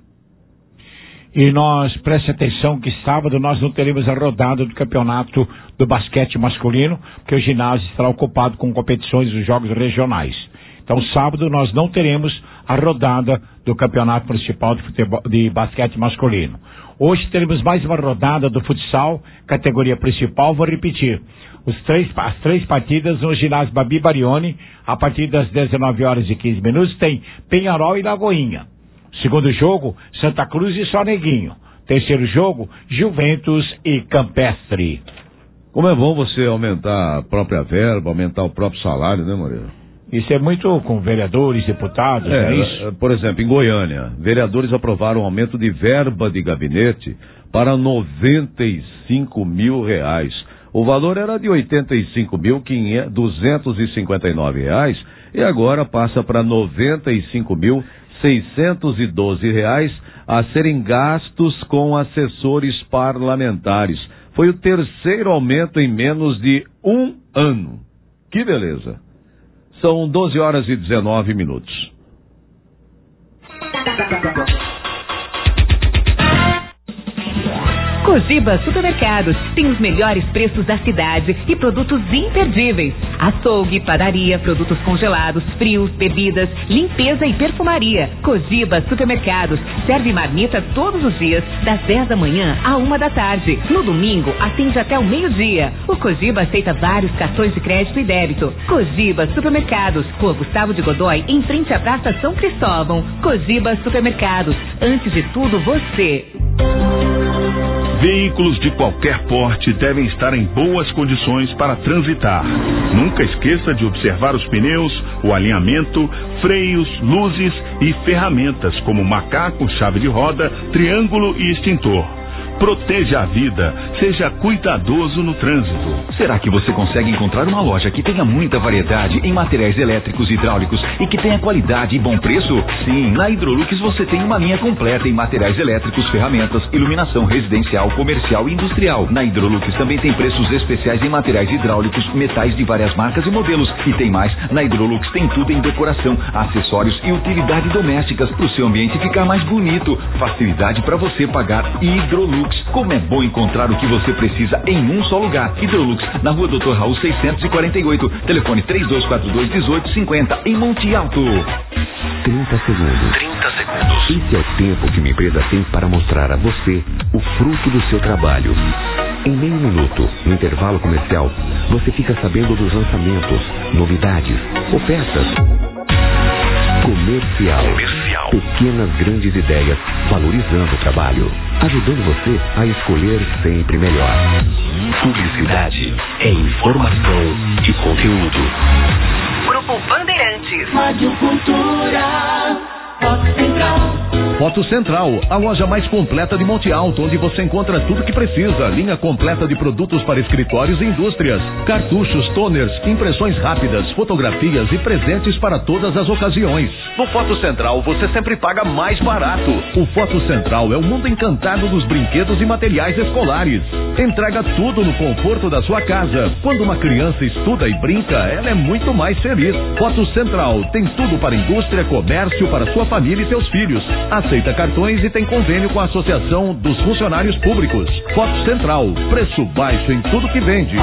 E nós, preste atenção que sábado nós não teremos a rodada do campeonato do basquete masculino, porque o ginásio estará ocupado com competições dos Jogos Regionais. Então, sábado nós não teremos a rodada do campeonato municipal de basquete masculino. Hoje teremos mais uma rodada do futsal, categoria principal, vou repetir. As três partidas no ginásio Babi Barioni, a partir das 19 horas e 15 minutos, tem Penharol e Lagoinha. Segundo jogo, Santa Cruz e Soneguinho. Terceiro jogo, Juventus e Campestre. Como é bom você aumentar a própria verba, aumentar o próprio salário, né, Moreira? Isso é muito com vereadores, deputados, é isso? Por exemplo, em Goiânia, vereadores aprovaram um aumento de verba de gabinete para R$95 mil. O valor era de R$85.259 e agora passa para R$95.612 a serem gastos com assessores parlamentares. Foi o terceiro aumento em menos de um ano. Que beleza! São 12 horas e 19 minutos. Cogiba Supermercados tem os melhores preços da cidade e produtos imperdíveis. Açougue, padaria, produtos congelados, frios, bebidas, limpeza e perfumaria. Cogiba Supermercados serve marmita todos os dias, das 10 da manhã à 1 da tarde. No domingo, atende até o meio-dia. O Cogiba aceita vários cartões de crédito e débito. Cogiba Supermercados, Rua Gustavo de Godoy, em frente à Praça São Cristóvão. Cogiba Supermercados, antes de tudo você. Veículos de qualquer porte devem estar em boas condições para transitar. Nunca esqueça de observar os pneus, o alinhamento, freios, luzes e ferramentas como macaco, chave de roda, triângulo e extintor. Proteja a vida, seja cuidadoso no trânsito. Será que você consegue encontrar uma loja que tenha muita variedade em materiais elétricos e hidráulicos e que tenha qualidade e bom preço? Sim, na Hidrolux você tem uma linha completa em materiais elétricos, ferramentas, iluminação residencial, comercial e industrial. Na Hidrolux também tem preços especiais em materiais hidráulicos, metais de várias marcas e modelos. E tem mais, na Hidrolux tem tudo em decoração, acessórios e utilidades domésticas para o seu ambiente ficar mais bonito. Facilidade para você pagar Hidrolux. Como é bom encontrar o que você precisa em um só lugar. Hidrolux, na Rua Doutor Raul 648, telefone 3242-1850, em Monte Alto. 30 segundos. Esse é o tempo que uma empresa tem para mostrar a você o fruto do seu trabalho. Em meio minuto, no intervalo comercial, você fica sabendo dos lançamentos, novidades, ofertas. Comercial. Pequenas grandes ideias, valorizando o trabalho, ajudando você a escolher sempre melhor. Publicidade é informação e conteúdo. Grupo Bandeirantes. Rádio Cultura. Foto Central. Foto Central, a loja mais completa de Monte Alto, onde você encontra tudo que precisa. Linha completa de produtos para escritórios e indústrias. Cartuchos, toners, impressões rápidas, fotografias e presentes para todas as ocasiões. No Foto Central, você sempre paga mais barato. O Foto Central é o mundo encantado dos brinquedos e materiais escolares. Entrega tudo no conforto da sua casa. Quando uma criança estuda e brinca, ela é muito mais feliz. Foto Central tem tudo para indústria, comércio, para sua família e seus filhos. Aceita cartões e tem convênio com a Associação dos Funcionários Públicos. Foto Central, preço baixo em tudo que vende.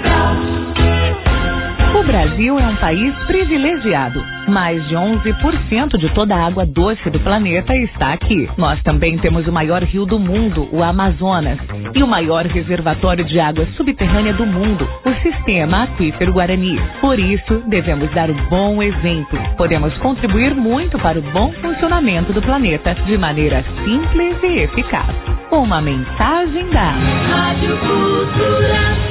O Brasil é um país privilegiado. Mais de 11% de toda a água doce do planeta está aqui. Nós também temos o maior rio do mundo, o Amazonas, e o maior reservatório de água subterrânea do mundo, o Sistema Aquífero Guarani. Por isso, devemos dar o bom exemplo. Podemos contribuir muito para o bom funcionamento do planeta de maneira simples e eficaz. Uma mensagem da Rádio Cultura.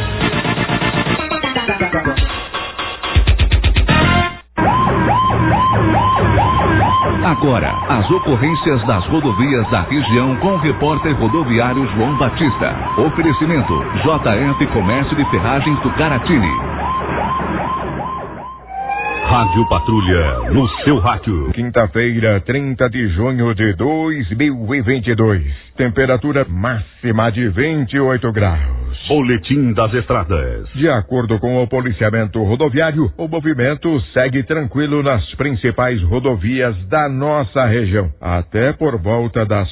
Agora, as ocorrências das rodovias da região com o repórter rodoviário João Batista. Oferecimento: JF Comércio de Ferragens do Caratini. Rádio Patrulha, no seu rádio. Quinta-feira, 30 de junho de 2022. Temperatura máxima de 28 graus. Boletim das Estradas. De acordo com o policiamento rodoviário, o movimento segue tranquilo nas principais rodovias da nossa região. Até por volta das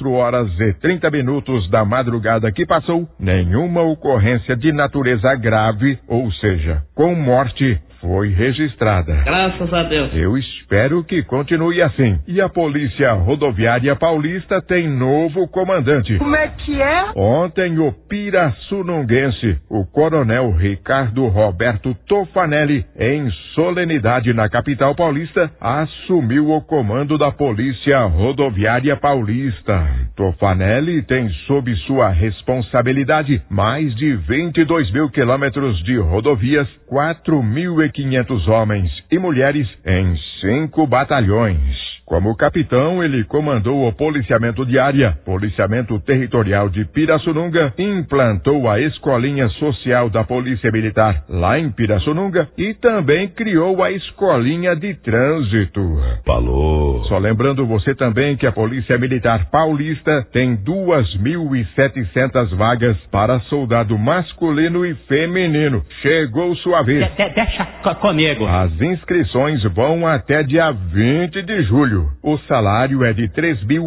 4h30 da madrugada que passou, nenhuma ocorrência de natureza grave, ou seja, com morte, foi registrada. Graças a Deus. Eu espero que continue assim. E a Polícia Rodoviária Paulista tem novo comandante. Como é que é? Ontem, o pirassununguense, o coronel Ricardo Roberto Tofanelli, em solenidade na capital paulista, assumiu o comando da Polícia Rodoviária Paulista. Tofanelli tem sob sua responsabilidade mais de 22 mil quilômetros de rodovias, 4.500 homens e mulheres em 5 batalhões. Como capitão, ele comandou o policiamento de área, policiamento territorial de Pirassununga, implantou a escolinha social da Polícia Militar lá em Pirassununga e também criou a escolinha de trânsito. Falou. Só lembrando você também que a Polícia Militar Paulista tem 2.700 vagas para soldado masculino e feminino. Chegou sua vez. Deixa comigo. As inscrições vão até dia 20 de julho. O salário é de R$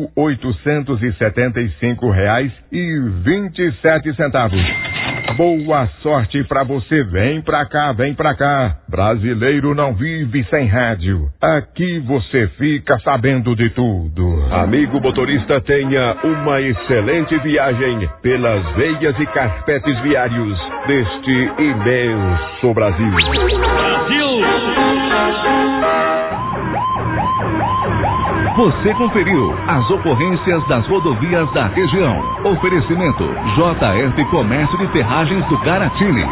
3.875,27. Boa sorte pra você. Vem pra cá, vem pra cá. Brasileiro não vive sem rádio. Aqui você fica sabendo de tudo. Amigo motorista, tenha uma excelente viagem pelas veias e carpetes viários deste imenso Brasil. Você conferiu as ocorrências das rodovias da região. Oferecimento JF Comércio de Ferragens do Garatini.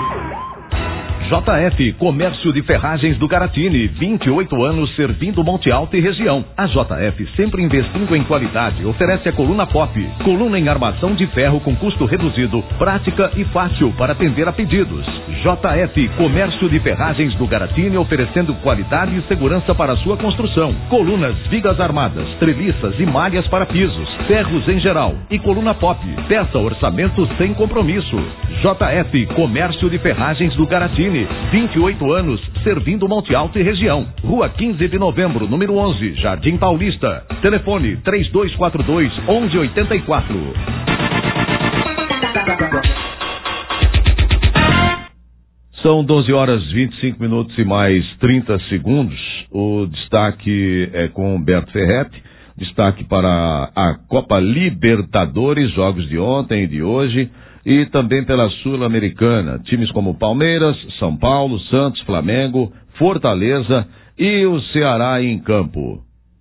JF Comércio de Ferragens do Garatini, 28 anos servindo Monte Alto e região. A JF, sempre investindo em qualidade, oferece a coluna pop, coluna em armação de ferro com custo reduzido, prática e fácil para atender a pedidos. JF Comércio de Ferragens do Garatini, oferecendo qualidade e segurança para a sua construção. Colunas, vigas armadas, treliças e malhas para pisos, ferros em geral e coluna pop. Peça orçamento sem compromisso. JF Comércio de Ferragens do Garatini, 28 anos, servindo Monte Alto e região. Rua 15 de Novembro, número 11, Jardim Paulista. Telefone 3242-1184. São 12 horas 25 minutos e mais 30 segundos. O destaque é com Humberto Ferretti. Destaque para a Copa Libertadores, jogos de ontem e de hoje. E também pela Sul-Americana, times como Palmeiras, São Paulo, Santos, Flamengo, Fortaleza e o Ceará em campo.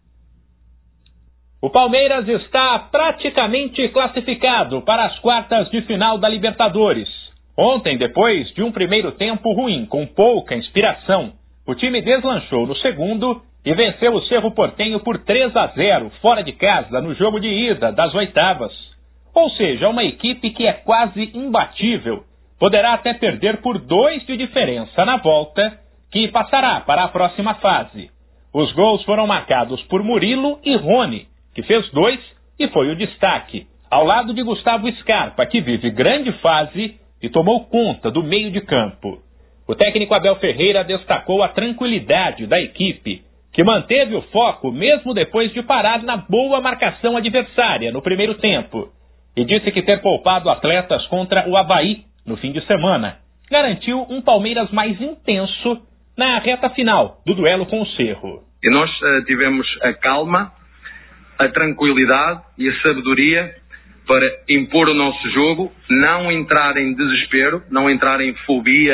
O Palmeiras está praticamente classificado para as quartas de final da Libertadores. Ontem, depois de um primeiro tempo ruim, com pouca inspiração, o time deslanchou no segundo e venceu o Cerro Porteño por 3-0, fora de casa, no jogo de ida das oitavas. Ou seja, uma equipe que é quase imbatível. Poderá até perder por 2 de diferença na volta, que passará para a próxima fase. Os gols foram marcados por Murilo e Rony, que fez 2 e foi o destaque, ao lado de Gustavo Scarpa, que vive grande fase e tomou conta do meio de campo. O técnico Abel Ferreira destacou a tranquilidade da equipe, que manteve o foco mesmo depois de parar na boa marcação adversária no primeiro tempo. E disse que ter poupado atletas contra o Avaí no fim de semana garantiu um Palmeiras mais intenso na reta final do duelo com o Cerro. E nós tivemos a calma, a tranquilidade e a sabedoria para impor o nosso jogo, não entrar em desespero, não entrar em fobia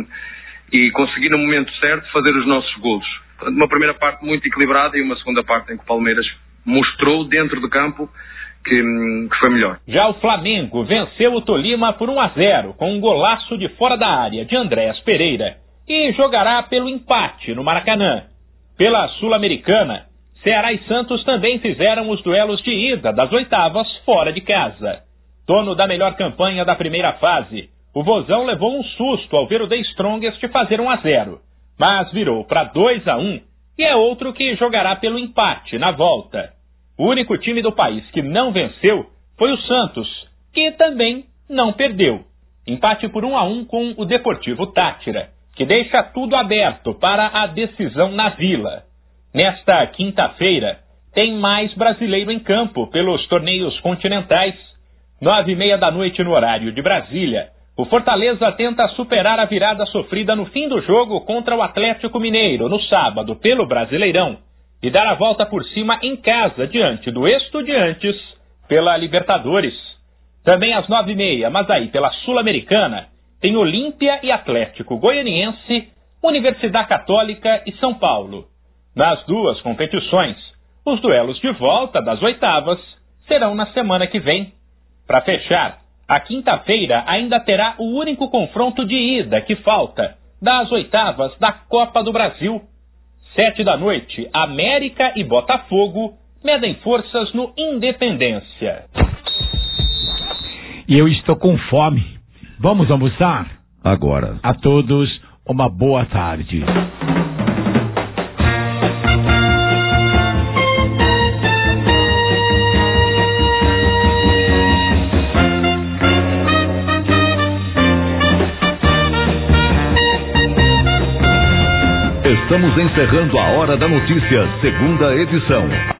e conseguir no momento certo fazer os nossos golos. Uma primeira parte muito equilibrada e uma segunda parte em que o Palmeiras mostrou dentro do campo que foi melhor. Já o Flamengo venceu o Tolima por 1-0, com um golaço de fora da área de Andréas Pereira, e jogará pelo empate no Maracanã. Pela Sul-Americana, Ceará e Santos também fizeram os duelos de ida das oitavas fora de casa. Dono da melhor campanha da primeira fase, o Vozão levou um susto ao ver o The Strongest fazer 1-0, mas virou para 2-1 e é outro que jogará pelo empate na volta. O único time do país que não venceu foi o Santos, que também não perdeu. Empate por 1-1 com o Deportivo Táchira, que deixa tudo aberto para a decisão na Vila. Nesta quinta-feira, tem mais brasileiro em campo pelos torneios continentais. 21h30 no horário de Brasília, o Fortaleza tenta superar a virada sofrida no fim do jogo contra o Atlético Mineiro no sábado pelo Brasileirão e dar a volta por cima em casa diante do Estudiantes pela Libertadores. Também às 9h30, mas aí pela Sul-Americana, tem Olímpia e Atlético Goianiense, Universidade Católica e São Paulo. Nas duas competições, os duelos de volta das oitavas serão na semana que vem. Para fechar, a quinta-feira ainda terá o único confronto de ida que falta das oitavas da Copa do Brasil. 7h, América e Botafogo medem forças no Independência. E eu estou com fome. Vamos almoçar? Agora. A todos, uma boa tarde. Estamos encerrando a Hora da Notícia, segunda edição.